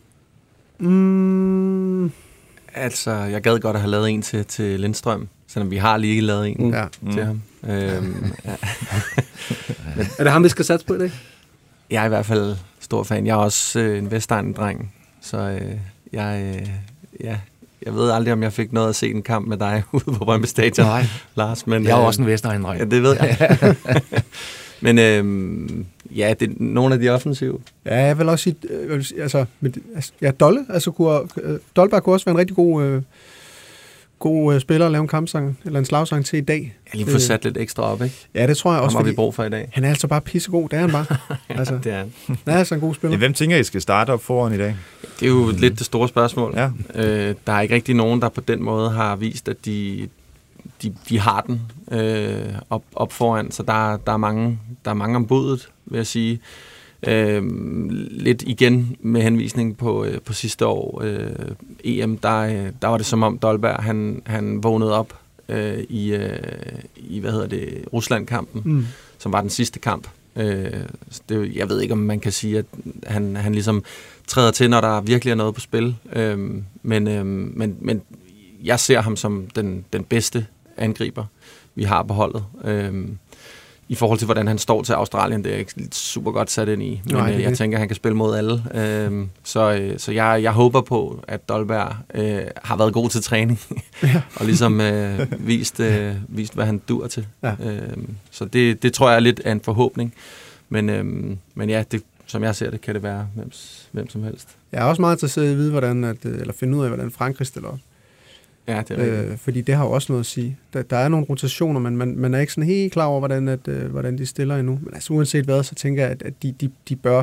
Mm. Altså, jeg gad godt at have lavet en til, til Lindstrøm, selvom vi har lige lavet en ja. til ham. Øhm, ja. Men, er det ham, vi skal satse på i dag? Jeg er i hvert fald stor fan. Jeg er også øh, en Vestegnen-dreng, så... Øh, Jeg, øh, ja, jeg ved aldrig, om jeg fik noget at se en kamp med dig ude på Brøndby Stadion, Nej. Lars. Men, jeg er øh, også en Vestegnen-dreng. Ja, det ved jeg. men øh, ja, det er nogle af de offensive. Ja, jeg vil også sige, øh, altså, med, altså ja, Dolle, altså kunne, øh, Dolberg kunne også være en rigtig god, øh, god øh, spiller at lave en kampsang, eller en slagsang til i dag. Jeg lige få sat lidt ekstra op, ikke? Ja, det tror jeg også, ham har vi brug for i dag. Han er altså bare pissegod, det er han bare. ja, altså, det er han. Han er altså en god spiller. Ja, hvem tænker I skal starte op foran i dag? Det er jo mm. lidt det store spørgsmål. Ja. Øh, der er ikke rigtig nogen, der på den måde har vist, at de, de, de har den øh, op, op foran, så der, der, er mange, der er mange om budet, vil jeg sige. Øh, lidt igen med henvisning på, øh, på sidste år øh, E M, der, der var det som om Dolberg, han, han vågnede op øh, i, øh, i, hvad hedder det, Rusland-kampen, mm. som var den sidste kamp. Øh, det, jeg ved ikke, om man kan sige, at han, han ligesom træder til, når der virkelig er noget på spil. Øh, men, øh, men, men jeg ser ham som den, den bedste angriber, vi har på holdet. Øh, i forhold til, hvordan han står til Australien, det er ikke super godt sat ind i. Men Nej, øh, jeg det. tænker, at han kan spille mod alle. Øh, så øh, så jeg, jeg håber på, at Dolberg øh, har været god til træning. Ja. og ligesom øh, vist, øh, vist, hvad han dur til. Ja. Øh, så det, det tror jeg er lidt af en forhåbning. Men, øh, men ja, det, som jeg ser det, kan det være hvem, hvem som helst. Jeg er også meget interesseret i at vide, hvordan, at, eller finde ud af, hvordan Frankrig stiller op. Ja, det er rigtigt. Øh, fordi det har jo også noget at sige. Der, der er nogle rotationer, men man, man er ikke sådan helt klar over, hvordan, at, øh, hvordan de stiller endnu. Men altså uanset hvad, så tænker jeg, at, at de, de, de, bør,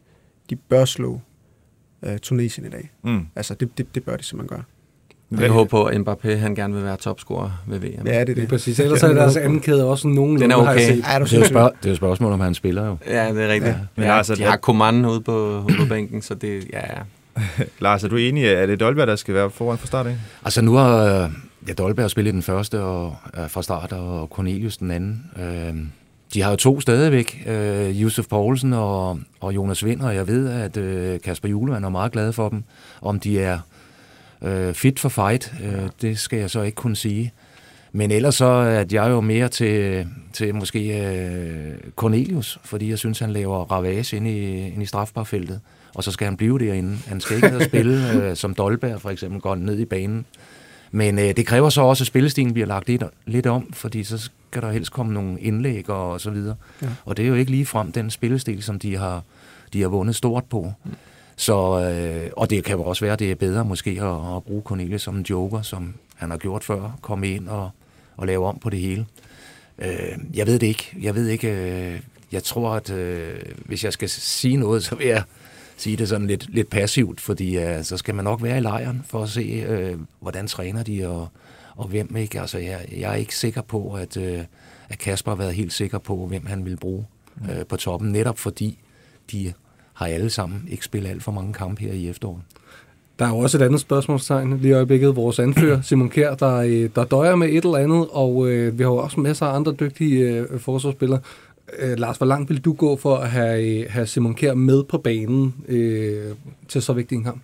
de bør slå øh, Tunesien i dag. Mm. Altså det, det, det bør de simpelthen gøre. Jeg håber på, at Mbappé han gerne vil være topscorer ved V M. Ja, det er det. Det er præcis. Ellers er deres anden kæde også nogen. Den er okay. Ja, Det er jo spørg- det er jo spørgsmål, om han spiller jo. Ja, det er rigtigt. Ja. Men Ja, altså, de har Coman ude på, ude på bænken, så det ja, ja. Lars, er du enig, at det er Dolberg, der skal være foran fra start, ikke? Altså nu har ja, Dolberg spillet den første og, uh, fra start, og Cornelius den anden. Uh, de har jo to stadigvæk, uh, Josef Poulsen og, og Jonas Vind, og jeg ved, at uh, Kasper Hjulemand er meget glad for dem. Om de er uh, fit for fight, uh, det skal jeg så ikke kunne sige. Men ellers så er jeg jo mere til, til måske uh, Cornelius, fordi jeg synes, han laver ravage ind i, ind i strafbarfeltet. Og så skal han blive derinde. Han skal ikke ned og spille, øh, som Dolberg for eksempel, går ned i banen. Men øh, det kræver så også, at spillestilen bliver lagt lidt, lidt om, fordi så skal der helst komme nogle indlæg og, og så videre. Ja. Og det er jo ikke lige frem den spillestil, som de har, de har vundet stort på. Mm. Så, øh, og det kan jo også være, at det er bedre måske at, at bruge Cornelius som en joker, som han har gjort før, komme ind og, og lave om på det hele. Øh, jeg ved det ikke. Jeg ved ikke. Øh, jeg tror, at øh, hvis jeg skal sige noget, så vil jeg sige det sådan lidt, lidt passivt, fordi uh, så skal man nok være i lejren for at se, uh, hvordan træner de, og, og hvem ikke. Altså, jeg, jeg er ikke sikker på, at, uh, at Kasper har været helt sikker på, hvem han vil bruge uh, på toppen, netop fordi de har alle sammen ikke spillet alt for mange kampe her i efteråret. Der er jo også et andet spørgsmålstegn lige i øjeblikket. Vores anfører, Simon Kjær, der, der døjer med et eller andet, og øh, vi har jo også masser af andre dygtige øh, forsvarsspillere. Øh, Lars, hvor langt vil du gå for at have, have Simon Kjær med på banen øh, til så vigtig en kamp?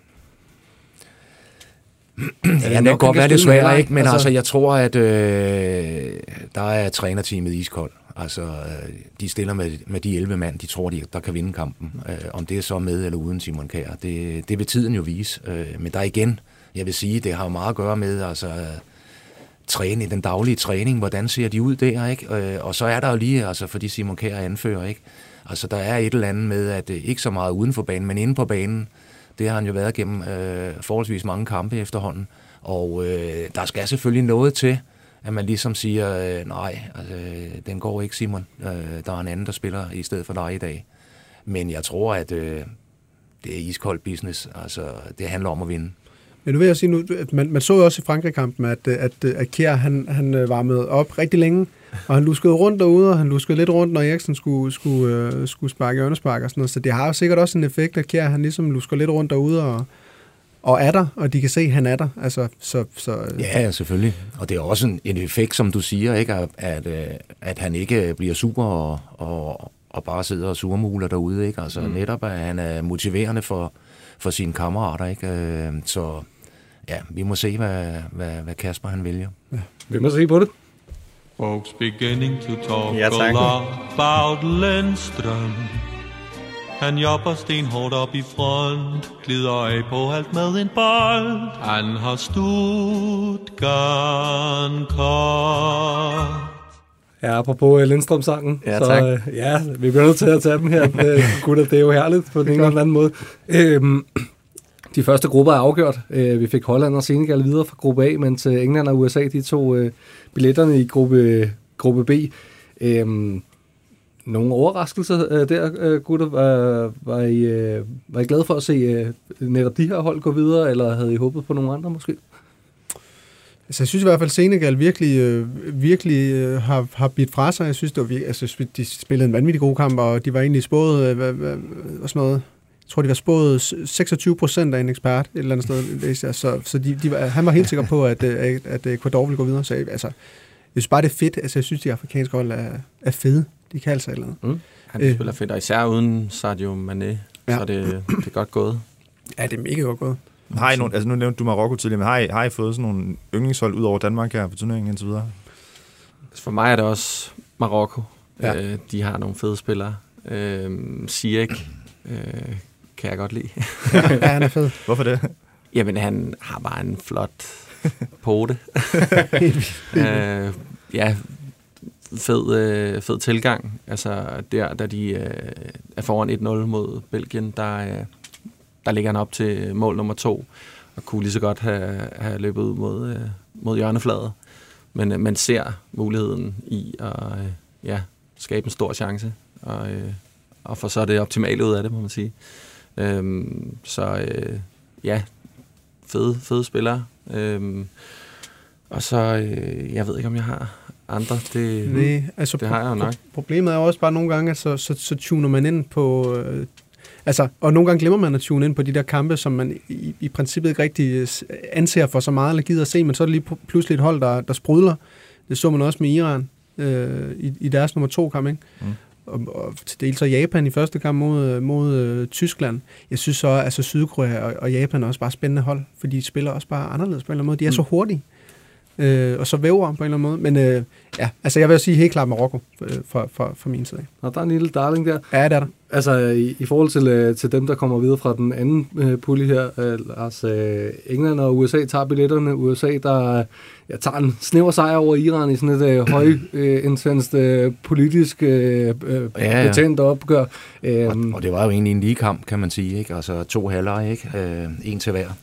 Ja, det kan godt være, det er svært, ikke? Men altså, altså, jeg tror, at øh, der er trænerteamet iskold. Altså, øh, de stiller med, med de elleve mand, de tror, de, der kan vinde kampen. Øh, om det er så med eller uden Simon Kjær, det, det vil tiden jo vise. Øh, men der igen, jeg vil sige, det har jo meget at gøre med, altså, træne, den daglige træning, hvordan ser de ud der, ikke? Øh, og så er der jo lige, altså, fordi Simon Kjær anfører, ikke? Altså, der er et eller andet med, at øh, ikke så meget uden for banen, men inde på banen, det har han jo været gennem øh, forholdsvis mange kampe efterhånden. Og øh, der skal selvfølgelig noget til, at man ligesom siger, øh, nej, altså, den går ikke, Simon. Øh, der er en anden, der spiller i stedet for dig i dag. Men jeg tror, at øh, det er iskold business. Altså, det handler om at vinde. Men nu vil jeg sige nu, at man, man så jo også i Frankrig-kampen, at, at, at Kjær, han, han varmede op rigtig længe, og han luskede rundt derude, og han luskede lidt rundt, når Eriksen skulle, skulle, uh, skulle sparke hjørnespark og sådan noget. Så det har jo sikkert også en effekt, at Kjær, han ligesom lusker lidt rundt derude, og, og er der, og de kan se, at han er der. Altså, så, så, ja, selvfølgelig. Og det er også en, en effekt, som du siger, ikke, at, at, at han ikke bliver super og, og, og bare sidder og surmuler derude. Ikke? Altså, mm. Netop, at han er motiverende for, for sine kammerater. Ikke? Så ja, vi må se, hvad, hvad, hvad Kasper han vælger. Ja. Vi må se på det. Folks beginning to talk Ja, a lot about Lindstrøm. Han jobber stenhårdt op i front, glider af på alt med en bold. Han har Stuttgart kort. Ja, apropos Lindstrøm-sangen. Ja, så, tak. Øh, ja, vi bliver nødt til at tage dem her. Øh, gutter, det er jo herligt på den ene eller anden måde. Øhm, de første grupper er afgjort. Øh, vi fik Holland og Senegal videre fra gruppe A, mens England og U S A, de tog øh, billetterne i gruppe, gruppe B. Øhm, nogle overraskelser øh, der, øh, gutter? Var, var, I, øh, var I glade for at se øh, netop de her hold gå videre, eller havde I håbet på nogle andre måske? Altså, jeg synes i hvert fald, at Senegal virkelig, øh, virkelig øh, har, har bidt fra sig. Jeg synes, det var virkelig, altså, de spillede en vanvittig god kamp, og de var egentlig spået, øh, hvad, hvad, hvad, sådan noget. Jeg tror, de var spået seksogtyve procent af en ekspert et eller andet sted. Så, så de, de var, han var helt sikker på, at, at, at Ecuador ville gå videre. Så altså, jeg synes bare, det er fedt. Altså, jeg synes, de afrikanske hold er, er fede. De kan altså et eller andet. Mm. Han øh. spiller fedt, og især uden Sadio Mané, ja. Så det, det er godt gået. Ja, det er mega godt gået. Har I nogle, altså nu nævnte du Marokko tidligere, men har I, har I fået sådan nogle yndlingshold ud over Danmark her på turneringen indtil videre? For mig er det også Marokko. Ja. Øh, de har nogle fede spillere. Øh, Ziyech øh, kan jeg godt lide. Ja, han er fed. Hvorfor det? Jamen, han har bare en flot pote. øh, ja, fed, øh, fed tilgang. Altså, der, da de øh, er foran et nul mod Belgien, der, øh, der ligger han op til mål nummer to, og kunne lige så godt have, have løbet ud mod, øh, mod hjørnefladet. Men øh, man ser muligheden i at øh, ja, skabe en stor chance, og, øh, og få så det optimale ud af det, må man sige. Øhm, så øh, ja, fede, fede spillere. Øhm, og så, øh, jeg ved ikke, om jeg har andre. Det, Nej, altså det har jeg jo nok. Problemet er jo også bare nogle gange, at så, så, så tuner man ind på... Øh, altså, og nogle gange glemmer man at tune ind på de der kampe, som man i, i princippet ikke rigtig anser for så meget, eller gider at se, men så er det lige pludselig et hold, der, der sprudler. Det så man også med Iran øh, i, i deres nummer to kamp, ikke? Mm. Og, og til dels så Japan i første kamp mod, mod øh, Tyskland. Jeg synes så, at altså, Sydkorea og, og Japan er også bare spændende hold, fordi de spiller også bare anderledes på en eller anden måde. De er mm. så hurtige, øh, og så væver på en eller anden måde. Men øh, ja, altså jeg vil sige helt klart Marokko øh, fra, fra, fra min side. Og der er en lille darling der. Ja, det er der. Altså i, i forhold til, øh, til dem, der kommer videre fra den anden øh, pulje her, øh, altså øh, England og U S A tager billetterne. U S A, der ja, tager en snæver sejr over Iran i sådan et øh, højintenst øh, politisk øh, øh, ja, ja. betændt opgør. Øh, og, og det var jo egentlig en lige kamp, kan man sige, ikke? Altså to halvleje, ikke? Øh, en til hver.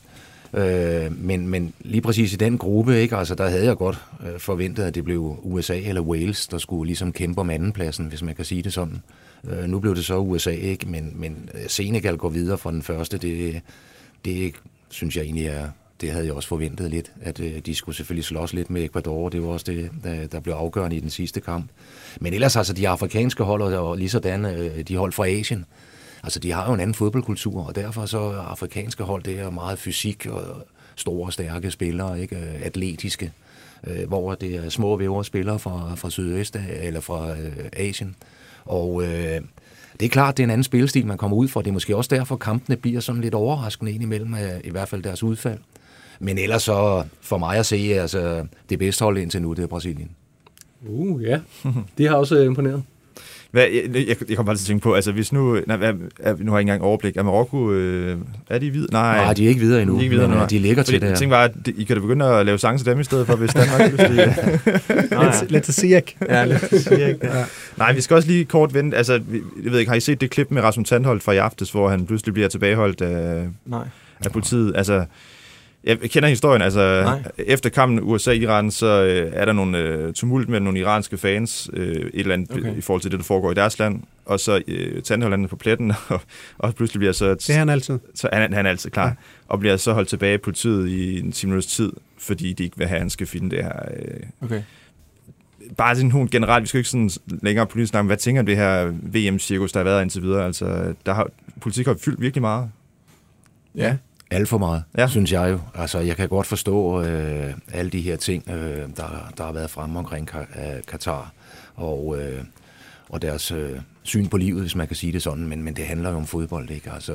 Øh, men, men lige præcis i den gruppe, ikke? Altså, der havde jeg godt øh, forventet, at det blev U S A eller Wales, der skulle ligesom kæmpe om andenpladsen, hvis man kan sige det sådan. Øh, nu blev det så U S A, ikke? Men, men Senegal går videre fra den første. Det, det synes jeg egentlig er, det havde jeg også forventet lidt, at øh, de skulle selvfølgelig slås lidt med Ecuador. Det var også det, der, der blev afgørende i den sidste kamp. Men ellers altså de afrikanske hold, og lige sådan øh, de hold fra Asien, altså, de har jo en anden fodboldkultur, og derfor så afrikanske hold, det er meget fysik og store, stærke spillere, ikke? Atletiske, øh, hvor det er små vævre spillere fra, fra Sydøst eller fra øh, Asien. Og øh, det er klart, det er en anden spillestil, man kommer ud for. Det er måske også derfor, kampene bliver sådan lidt overraskende indimellem, i hvert fald deres udfald. Men ellers så, for mig at se, altså, det bedste hold indtil nu, det er Brasilien. Uh, ja. De har også imponeret. Hvad, jeg, jeg, jeg kommer bare til at tænke på, altså hvis nu, nej, er, er, nu har jeg ikke engang overblik, er Marokko, øh, er de videre? Nej, Nej, de er ikke videre endnu, de, er ikke videre men, nu, de ligger til det her. Jeg tænker bare, at I kan da begynde at lave sange til dem i stedet for, hvis Danmark pludselig... Lidt til Ziyech. Ja, lidt til Ziyech, ja. Nej, vi skal også lige kort vente, altså, jeg ved ikke, har I set det klip med Rasmus Tandholt fra i aftes, hvor han pludselig bliver tilbageholdt af, af politiet? Altså... Jeg kender historien, altså Nej. Efter kampen U S A-Iran, så øh, er der nogle øh, tumult mellem nogle iranske fans, øh, et eller andet okay. i forhold til det, der foregår i deres land, og så øh, Tandholt på pletten, og, og pludselig bliver så... Det er han altid. Så han, han er altid klar, ja. Og bliver så holdt tilbage af politiet i en ti minutters tid, fordi de ikke vil have, at han skal finde det her... Øh, okay. Bare sådan hun generelt, vi skal ikke sådan længere politisk snakke om, hvad tænker om det her V M-cirkus, der har været indtil videre, altså der har, politik har fyldt virkelig meget. Ja. Alt for meget, ja. Synes jeg jo. Altså, jeg kan godt forstå øh, alle de her ting, øh, der, der har været fremme omkring Katar og, øh, og deres øh, syn på livet, hvis man kan sige det sådan, men, men det handler jo om fodbold, ikke? Altså,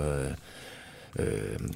øh,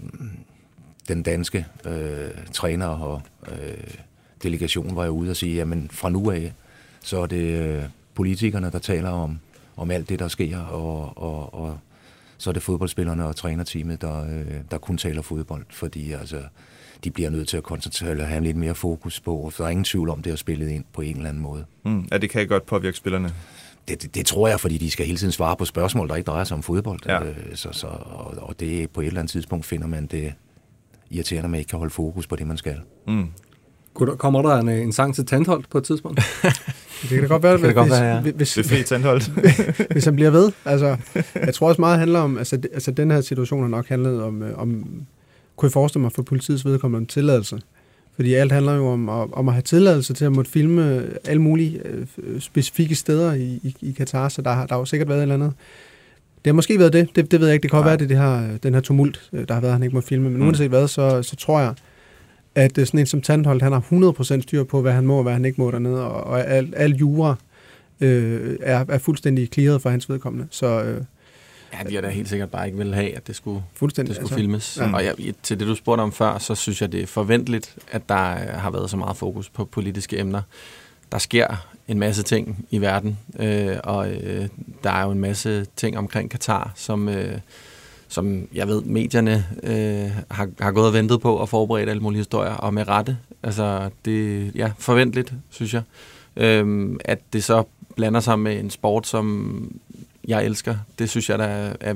den danske øh, træner og øh, delegation var jo ude og sige, jamen fra nu af, så er det øh, politikerne, der taler om, om alt det, der sker, og, og, og så er det fodboldspillerne og trænerteamet, der, øh, der kun taler fodbold, fordi altså, de bliver nødt til at koncentrere eller have lidt mere fokus på, for der er ingen tvivl om, det er spillet ind på en eller anden måde. Mm. Ja, det kan godt påvirke spillerne. Det, det, det tror jeg, fordi de skal hele tiden svare på spørgsmål, der ikke drejer sig om fodbold. Ja. Øh, så, så, og, og det på et eller andet tidspunkt finder man det irriterende, at man ikke kan holde fokus på det, man skal. Mm. Kommer der en, en sang til Tandholt på et tidspunkt? Det kan da godt være, det kan hvis, godt være ja. hvis, det er fri Tandholt. hvis han bliver ved. Altså, jeg tror også meget handler om, altså, det, altså den her situation har nok handlet om, om kunne jeg forestille mig for politiets vedkommende om tilladelse. Fordi alt handler jo om, om at have tilladelse til at måtte filme alle mulige øh, specifikke steder i, i, i Katar, så der, der har jo sikkert været et eller andet. Det har måske været det, det, det ved jeg ikke, det kan godt være, det, det her, den her tumult, der har været, han ikke må filme, men mm. uanset hvad, så, så tror jeg, at sådan en som Tandholt, han har hundrede procent styr på, hvad han må og hvad han ikke må dernede, og, og al, al jura øh, er, er fuldstændig clearet for hans vedkommende. Så, øh, ja, de er da helt sikkert bare ikke vil have, at det skulle, det skulle altså, filmes. Ja. Og jeg, til det, du spurgte om før, så synes jeg, det er forventeligt, at der har været så meget fokus på politiske emner. der sker en masse ting i verden, øh, og øh, der er jo en masse ting omkring Katar, som, øh, som jeg ved, medierne øh, har, har gået og ventet på og forberedt alle mulige historier, og med rette. Altså, det er ja, forventeligt, synes jeg. Øh, at det så blander sig med en sport, som jeg elsker, det synes jeg, der er, er,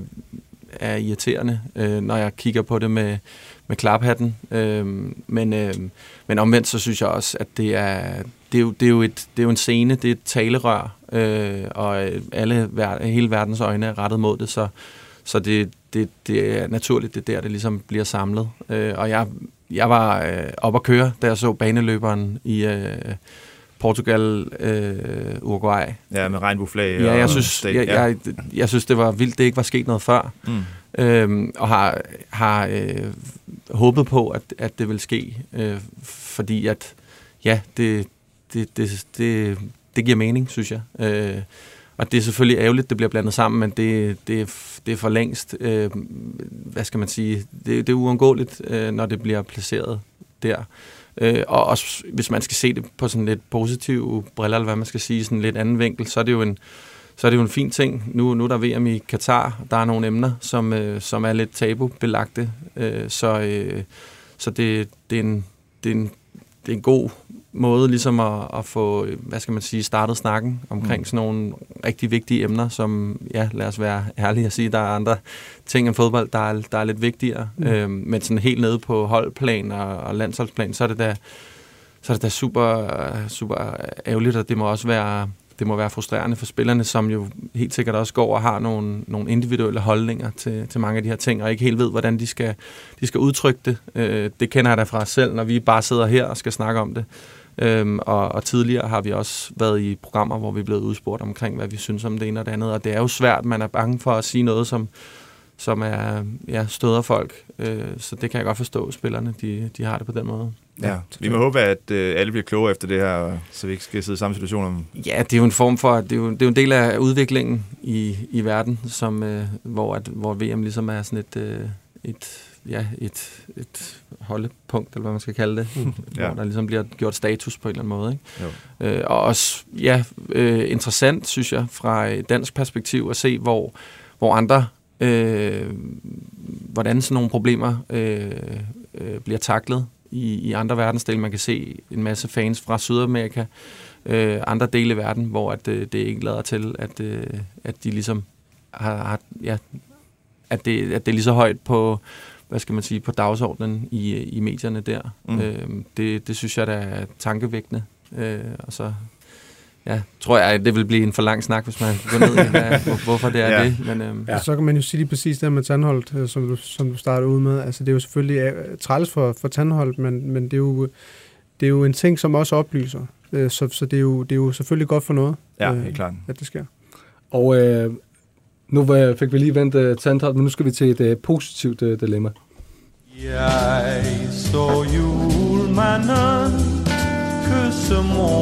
er irriterende, øh, når jeg kigger på det med, med klaphatten. Øh, men, øh, men omvendt, så synes jeg også, at det er... Det er, jo, det, er jo et, det er jo en scene, det er et talerør, øh, og alle, hele verdens øjne er rettet mod det, så, så det, det, det er naturligt, det er der, det ligesom bliver samlet. Øh, og jeg, jeg var øh, oppe at køre, da jeg så baneløberen i øh, Portugal, øh, Uruguay. Ja, med regnbueflag. Ja, jeg synes, jeg, jeg, jeg synes, det var vildt, det ikke var sket noget før. Mm. Øhm, og har, har øh, håbet på, at, at det vil ske, øh, fordi at, ja, det... Det, det, det, det giver mening, synes jeg. Øh, og det er selvfølgelig ærgerligt, det bliver blandet sammen, men det, det, det er for længst, øh, hvad skal man sige, det, det er uundgåeligt, øh, når det bliver placeret der. Øh, og også, hvis man skal se det på sådan lidt positive briller, eller hvad man skal sige, sådan lidt anden vinkel, så er det jo en, så er det jo en fin ting. Nu, nu er der V M i Katar, der er nogle emner, som, øh, som er lidt tabubelagte, øh, så, øh, så det, det, er en, det, er en, det er en god måde ligesom at, at få, hvad skal man sige, startet snakken omkring mm. sådan nogle rigtig vigtige emner, som, ja, lad os være ærlige at sige, der er andre ting end fodbold, der er, der er lidt vigtigere. Mm. Øhm, men sådan helt nede på holdplan og, og landsholdsplan, så er det da, så er det da super, super ærgerligt, og det må også være, det må være frustrerende for spillerne, som jo helt sikkert også går og har nogle, nogle individuelle holdninger til, til mange af de her ting, og ikke helt ved, hvordan de skal, de skal udtrykke det. Øh, det kender jeg da fra os selv, når vi bare sidder her og skal snakke om det. Øhm, og, og tidligere har vi også været i programmer, hvor vi er blevet udspurgt omkring, hvad vi synes om det ene og det andet, og det er jo svært, man er bange for at sige noget, som, som er, ja, støder folk, øh, så det kan jeg godt forstå, spillerne, de, de har det på den måde. Ja, vi må håbe, at øh, alle bliver klogere efter det her, så vi ikke skal sidde i samme situation. Om... Ja, det er jo en form for, det er jo, det er jo en del af udviklingen i, i verden, som, øh, hvor, at, hvor V M ligesom er sådan et, øh, et ja, et, et holdepunkt, eller hvad man skal kalde det, mm. ja. Hvor der ligesom bliver gjort status på en eller anden måde. Ikke? Øh, og også, ja, øh, interessant, synes jeg, fra et dansk perspektiv, at se, hvor, hvor andre, øh, hvordan sådan nogle problemer øh, øh, bliver taklet i, i andre verdensdele. Man kan se en masse fans fra Sydamerika, øh, andre dele af verden, hvor at, øh, det ikke lader til, at, øh, at de ligesom har, har ja, at det, at det er lige så højt på, hvad skal man sige, på dagsordenen i, i medierne der. Mm. Øh, det, det synes jeg, der er tankevækkende. Øh, og så ja, tror jeg, at det vil blive en for lang snak, hvis man går ned i, hvad, hvor, hvorfor det er ja. det. Men, øhm. ja. Så kan man jo sige lige præcis det med Tandholt, som du, som du startede ud med. Altså, det er jo selvfølgelig træls for, for Tandholt, men, men det, er jo, det er jo en ting, som også oplyser. Så, så det, er jo, det er jo selvfølgelig godt for noget, ja, helt klart. At det sker. Og øh, nu fik vi lige vendt uh, Tandholt, men nu skal vi til et uh, positivt uh, dilemma. Jeg så julemanden kysse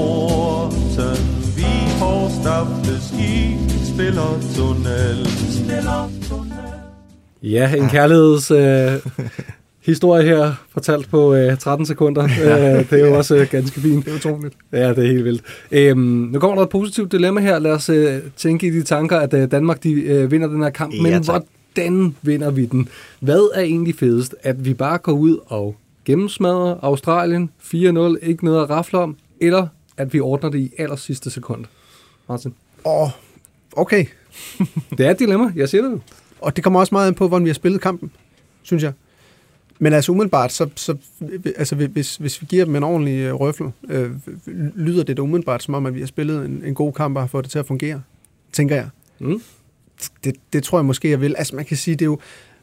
Morten. Vi hårdstaftes i spiller tunnel. Spiller tunnel. Ja, en kærligheds øh, historie her, fortalt på øh, tretten sekunder. Ja. Øh, det er jo også øh, ganske fint. Det er utroligt. Ja, det er helt vildt. Øhm, nu kommer der et positivt dilemma her. Lad os øh, tænke i de tanker, at øh, Danmark de, øh, vinder den her kamp. Ja, men hvordan vinder vi den? Hvad er egentlig fedest? At vi bare går ud og gennemsmadrer Australien fire nul, ikke noget at rafle om, eller at vi ordner det i aller sidste sekund? Martin? Åh, oh, okay. Det er et dilemma, jeg siger det. Og det kommer også meget an på, hvordan vi har spillet kampen, synes jeg. Men altså umiddelbart, så, så altså, hvis, hvis vi giver dem en ordentlig øh, røffel, øh, lyder det da umiddelbart som om, at vi har spillet en, en god kamp og har fået det til at fungere, tænker jeg. Mm. Det, det tror jeg måske, jeg vil. Altså man kan sige, det er jo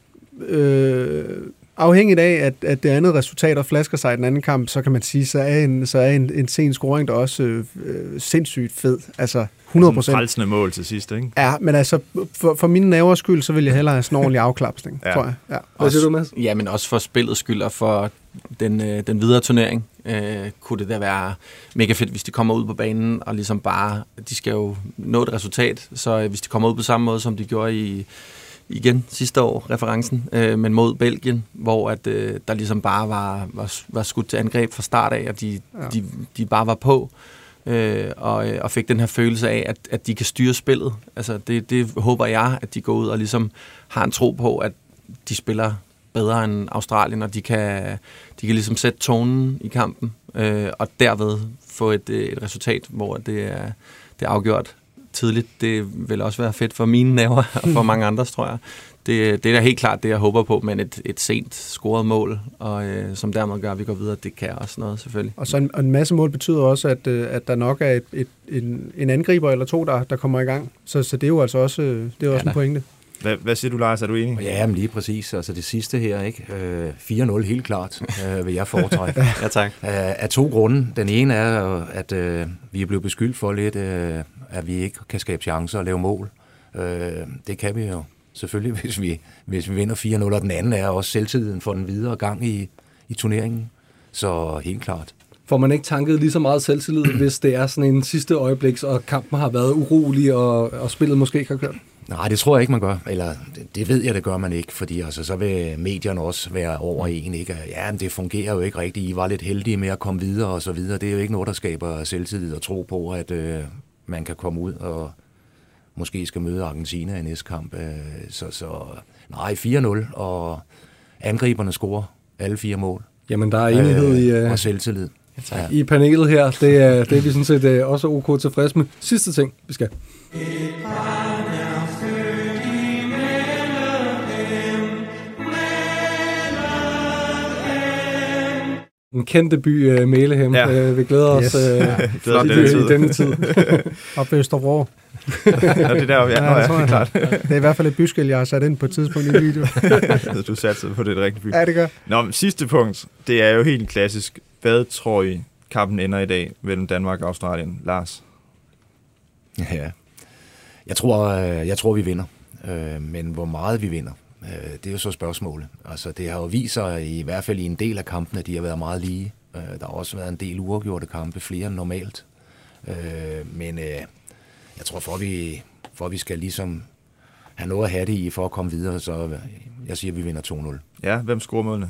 øh, afhængigt af, at, at det andet resultat flasker sig i den anden kamp, så kan man sige, så er en, så er en, en sen scoring der også øh, sindssygt fed. Altså hundrede procent. Sådan frelsende mål til sidst, ikke? Ja, men altså for, for mine nævers skyld, så vil jeg hellere have sådan en ordentlig afklapsning, ja. tror jeg. Ja. Hvad siger du, Mads? Ja, men også for spillets skyld og for den, øh, den videre turnering, øh, kunne det da være mega fedt, hvis de kommer ud på banen og ligesom bare, de skal jo nå et resultat, så øh, hvis de kommer ud på samme måde, som de gjorde i igen sidste år, referencen, øh, men mod Belgien, hvor at, øh, der ligesom bare var, var, var skudt til angreb fra start af, og de, ja. de, de bare var på. øh, og, og fik den her følelse af, at, at de kan styre spillet. Altså det, det håber jeg, at de går ud og ligesom har en tro på, at de spiller bedre end Australien, og de kan, de kan ligesom sætte tonen i kampen, øh, og derved få et, et resultat, hvor det er, det er afgjort tidligt. Det vil også være fedt for mine nerver, og for mange andres, tror jeg. Det, det er da helt klart det, jeg håber på, men et, et sent scoret mål, og øh, som dermed gør, at vi går videre, det kan også noget, selvfølgelig. Og så en, en masse mål betyder også, at, at der nok er et, et, en, en angriber eller to, der, der kommer i gang. Så, så det er jo altså også, det er også ja, en pointe. Hvad, hvad siger du, Lars? Er du enig? Ja, men lige præcis. Altså det sidste her, ikke? Øh, fire nul helt klart, øh, vil jeg foretrække. Ja, tak. Af, af to grunde. Den ene er, at øh, vi er blevet beskyldt for lidt, øh, at vi ikke kan skabe chancer og lave mål. Øh, det kan vi jo selvfølgelig, hvis vi, hvis vi vinder fire nul, og den anden er også selvtilliden for den videre gang i, i turneringen. Så helt klart. Får man ikke tanket lige så meget selvtillid, hvis det er sådan en sidste øjebliks, og kampen har været urolig, og, og spillet måske ikke har kørt? Nej, det tror jeg ikke, man gør. Eller det, det ved jeg, det gør man ikke, fordi altså, så vil medierne også være over en. Ikke? Ja, men det fungerer jo ikke rigtigt. I var lidt heldige med at komme videre og så videre. Det er jo ikke noget, der skaber selvtillid og tro på, at øh, man kan komme ud og måske skal møde Argentina i næste kamp. Så, så nej, fire nul, og angriberne scorer alle fire mål. Jamen, der er enighed øh, i, øh, og selvtillid. Ja. I panelet her. Det er, det er vi sådan set øh, også ok tilfreds med. Sidste ting, vi skal. Den kendte by uh, Mælehem. Ja. Uh, vi glæder os yes. uh, ja, i, i, i denne tid. Op ved Østervrå. Ja, det er der, ja, ja, det, er klart. Det er i hvert fald et byskæld, jeg har sat ind på et tidspunkt i en video. Du satte på det rigtige by. Ja, det gør. Nå, men sidste punkt, det er jo helt klassisk. Hvad tror I, kampen ender i dag mellem Danmark og Australien? Lars? Ja, jeg tror, jeg tror vi vinder. Men hvor meget vi vinder, det er jo så spørgsmålet. Altså, det har jo vist sig, i hvert fald i en del af kampene, de har været meget lige. Der har også været en del uafgjorte kampe, flere end normalt. Men jeg tror, for at vi, for at vi skal ligesom have noget at have det i, for at komme videre, så jeg siger, at vi vinder to nul. Ja, hvem scorer målene?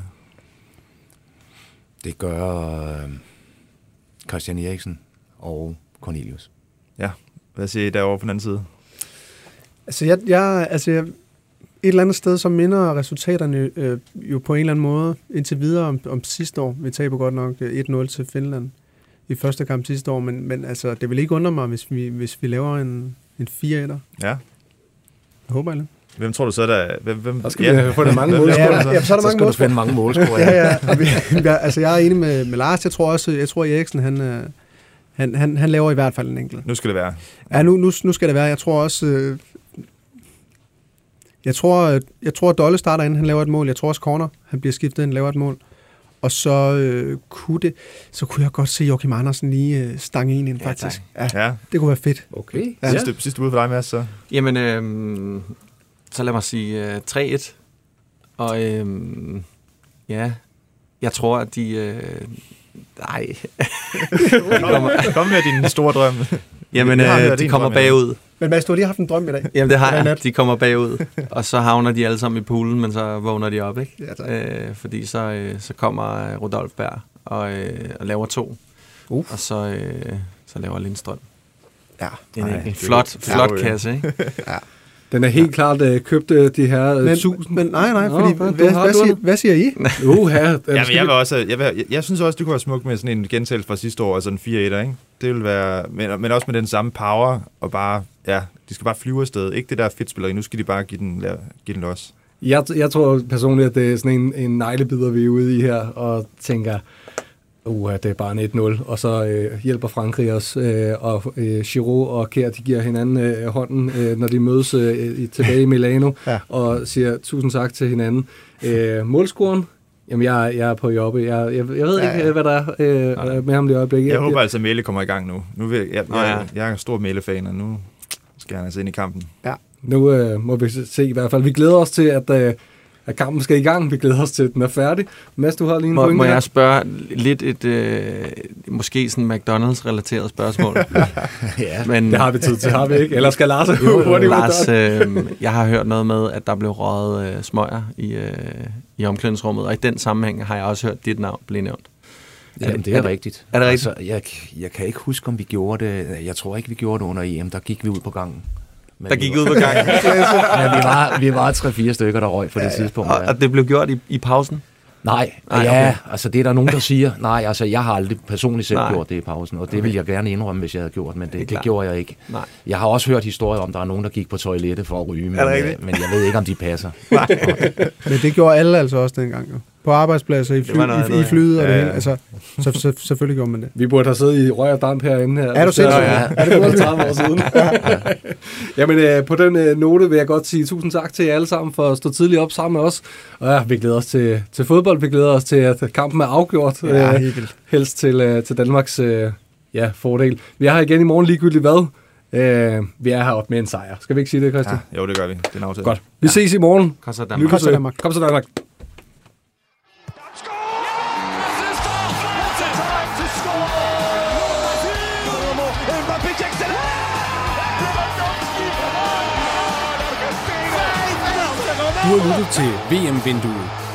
Det gør Christian Eriksen og Cornelius. Ja, hvad siger I derovre på den anden side? Altså, jeg, jeg, altså jeg, et eller andet sted, så minder resultaterne øh, jo på en eller anden måde indtil videre om, om sidste år. Vi taber godt nok et nul til Finland i første kamp sidste år, men, men altså, det vil ikke undre mig, hvis vi, hvis vi laver en, en fire-etter. Ja. Jeg håber jeg. Hvem tror du så, der... Hvem, hvem, der skal ja. vi få det mange målscorer. Ja, ja, ja, så er der så mange skal du finde mange målscorer. Ja, ja. ja. Vi, altså, jeg er enig med, med Lars. Jeg tror også, jeg tror, Eriksen, han, han, han, han laver i hvert fald en enkelt. Nu skal det være. Ja, nu, nu, nu skal det være. Jeg tror også... Øh, jeg tror, jeg tror, at Dolle starter ind, han laver et mål. Jeg tror også, Corner, han bliver skiftet ind, laver et mål. Og så øh, kunne det, så kunne jeg godt se Joachim Andersen lige øh, stange en ind, faktisk. Ja, ja. Det kunne være fedt. Okay. Ja. Sidste, sidste bud for dig, Mads, så? Jamen, øh, så lad mig sige øh, tre et. Og øh, ja, jeg tror, at de... Øh, nej. kom, kom med din store drøm. Jamen, øh, de kommer bagud. Men Mads, du har lige haft en drøm i dag. Jamen, det har jeg. De kommer bagud, og så havner de alle sammen i poolen, men så vågner de op, ikke? Ja, øh, fordi så, øh, så kommer Rodolf Berg og, øh, og laver to, uh. og så, øh, så laver Lindstrøm. Ja. En, Ej, en flot, flot ja, kasse, ikke? Ja. Den er helt ja. klart uh, købt uh, de her uh, men, tusind. Men nej, nej, fordi, Nå, hvad, hvad, siger, hvad siger I? uh, ja, Jamen, jeg, vil også, jeg, vil, jeg, jeg synes også, det kunne være smukt med sådan en gentagelse fra sidste år, altså en fire-etter, ikke? Det vil være, men, men også med den samme power, og bare, ja, de skal bare flyve afsted. Ikke det der fedt spilleri, nu skal de bare give den, give den los. Jeg, jeg tror personligt, at det er sådan en, en neglebider, vi er ude i her, og tænker, uh, det er bare en et nul, og så øh, hjælper Frankrig os, øh, og øh, Giroud og Kjær, de giver hinanden øh, hånden, øh, når de mødes øh, i, tilbage i Milano, ja. og siger tusind tak til hinanden. Øh, målscoren, jamen jeg, jeg er på jobbe, jeg, jeg, jeg ved ja, ikke, ja. hvad der er øh, med ham i øjeblikket. Jeg, jeg håber altså, at Mæle kommer i gang nu. nu vil, jeg, jeg, jeg, jeg er en stor Mæle-fan, og nu skal han altså ind i kampen. Ja, nu øh, må vi se i hvert fald. Vi glæder os til, at... Øh, at kampen skal i gang. Vi glæder os til, at den er færdig. Mads, du har lige en må, pointe. Må jeg spørge lidt et, øh, måske sådan McDonald's-relateret spørgsmål? ja, Men, det har vi tid til, har vi ikke? Eller skal Lars hurtigt Lars, øh, jeg har hørt noget med, at der blev røget øh, smøger i, øh, i omklædningsrummet, og i den sammenhæng har jeg også hørt dit navn blive nævnt. Jamen, det er, er det rigtigt. Er det rigtigt? Altså, jeg, jeg kan ikke huske, om vi gjorde det. Jeg tror ikke, vi gjorde det under E M. Der gik vi ud på gangen. Men der gik vi ud på gangen. Ja, vi var, vi var tre-fire stykker, der røg på det ja, tidspunkt. Og, og det blev gjort i, i pausen? Nej, Nej ja, okay. altså det er der nogen, der siger. Nej, altså jeg har aldrig personligt selv Nej. gjort det i pausen, og det okay. ville jeg gerne indrømme, hvis jeg havde gjort, men det, det, det gjorde jeg ikke. Nej. Jeg har også hørt historier om, der er nogen, der gik på toilettet for at ryge, men, men jeg ved ikke, om de passer. Men det gjorde alle altså også dengang, jo. På arbejdspladser, i, fly, noget, i, i flyet og ja, det hele. Altså, så, så, selvfølgelig gjorde man det. Vi burde have siddet i røg og damp herinde her. Er du sindssygt? Ja, er det både tredive år siden? Jamen, øh, på den øh, note vil jeg godt sige tusind tak til jer alle sammen for at stå tidligt op sammen med os. Og ja, vi glæder os til, til fodbold. Vi glæder os til, at kampen er afgjort. Ja, øh, helst til, øh, til Danmarks øh, ja, fordel. Vi er her igen i morgen ligegyldigt hvad. Øh, vi er heroppe med en sejr. Skal vi ikke sige det, Christian? Ja, jo, det gør vi. Det er en aftale. Godt. Vi ja. ses i morgen. Kom så Danmark. Kom så Danmark. Kom så Danmark. Du har lyttet til V M-vinduet.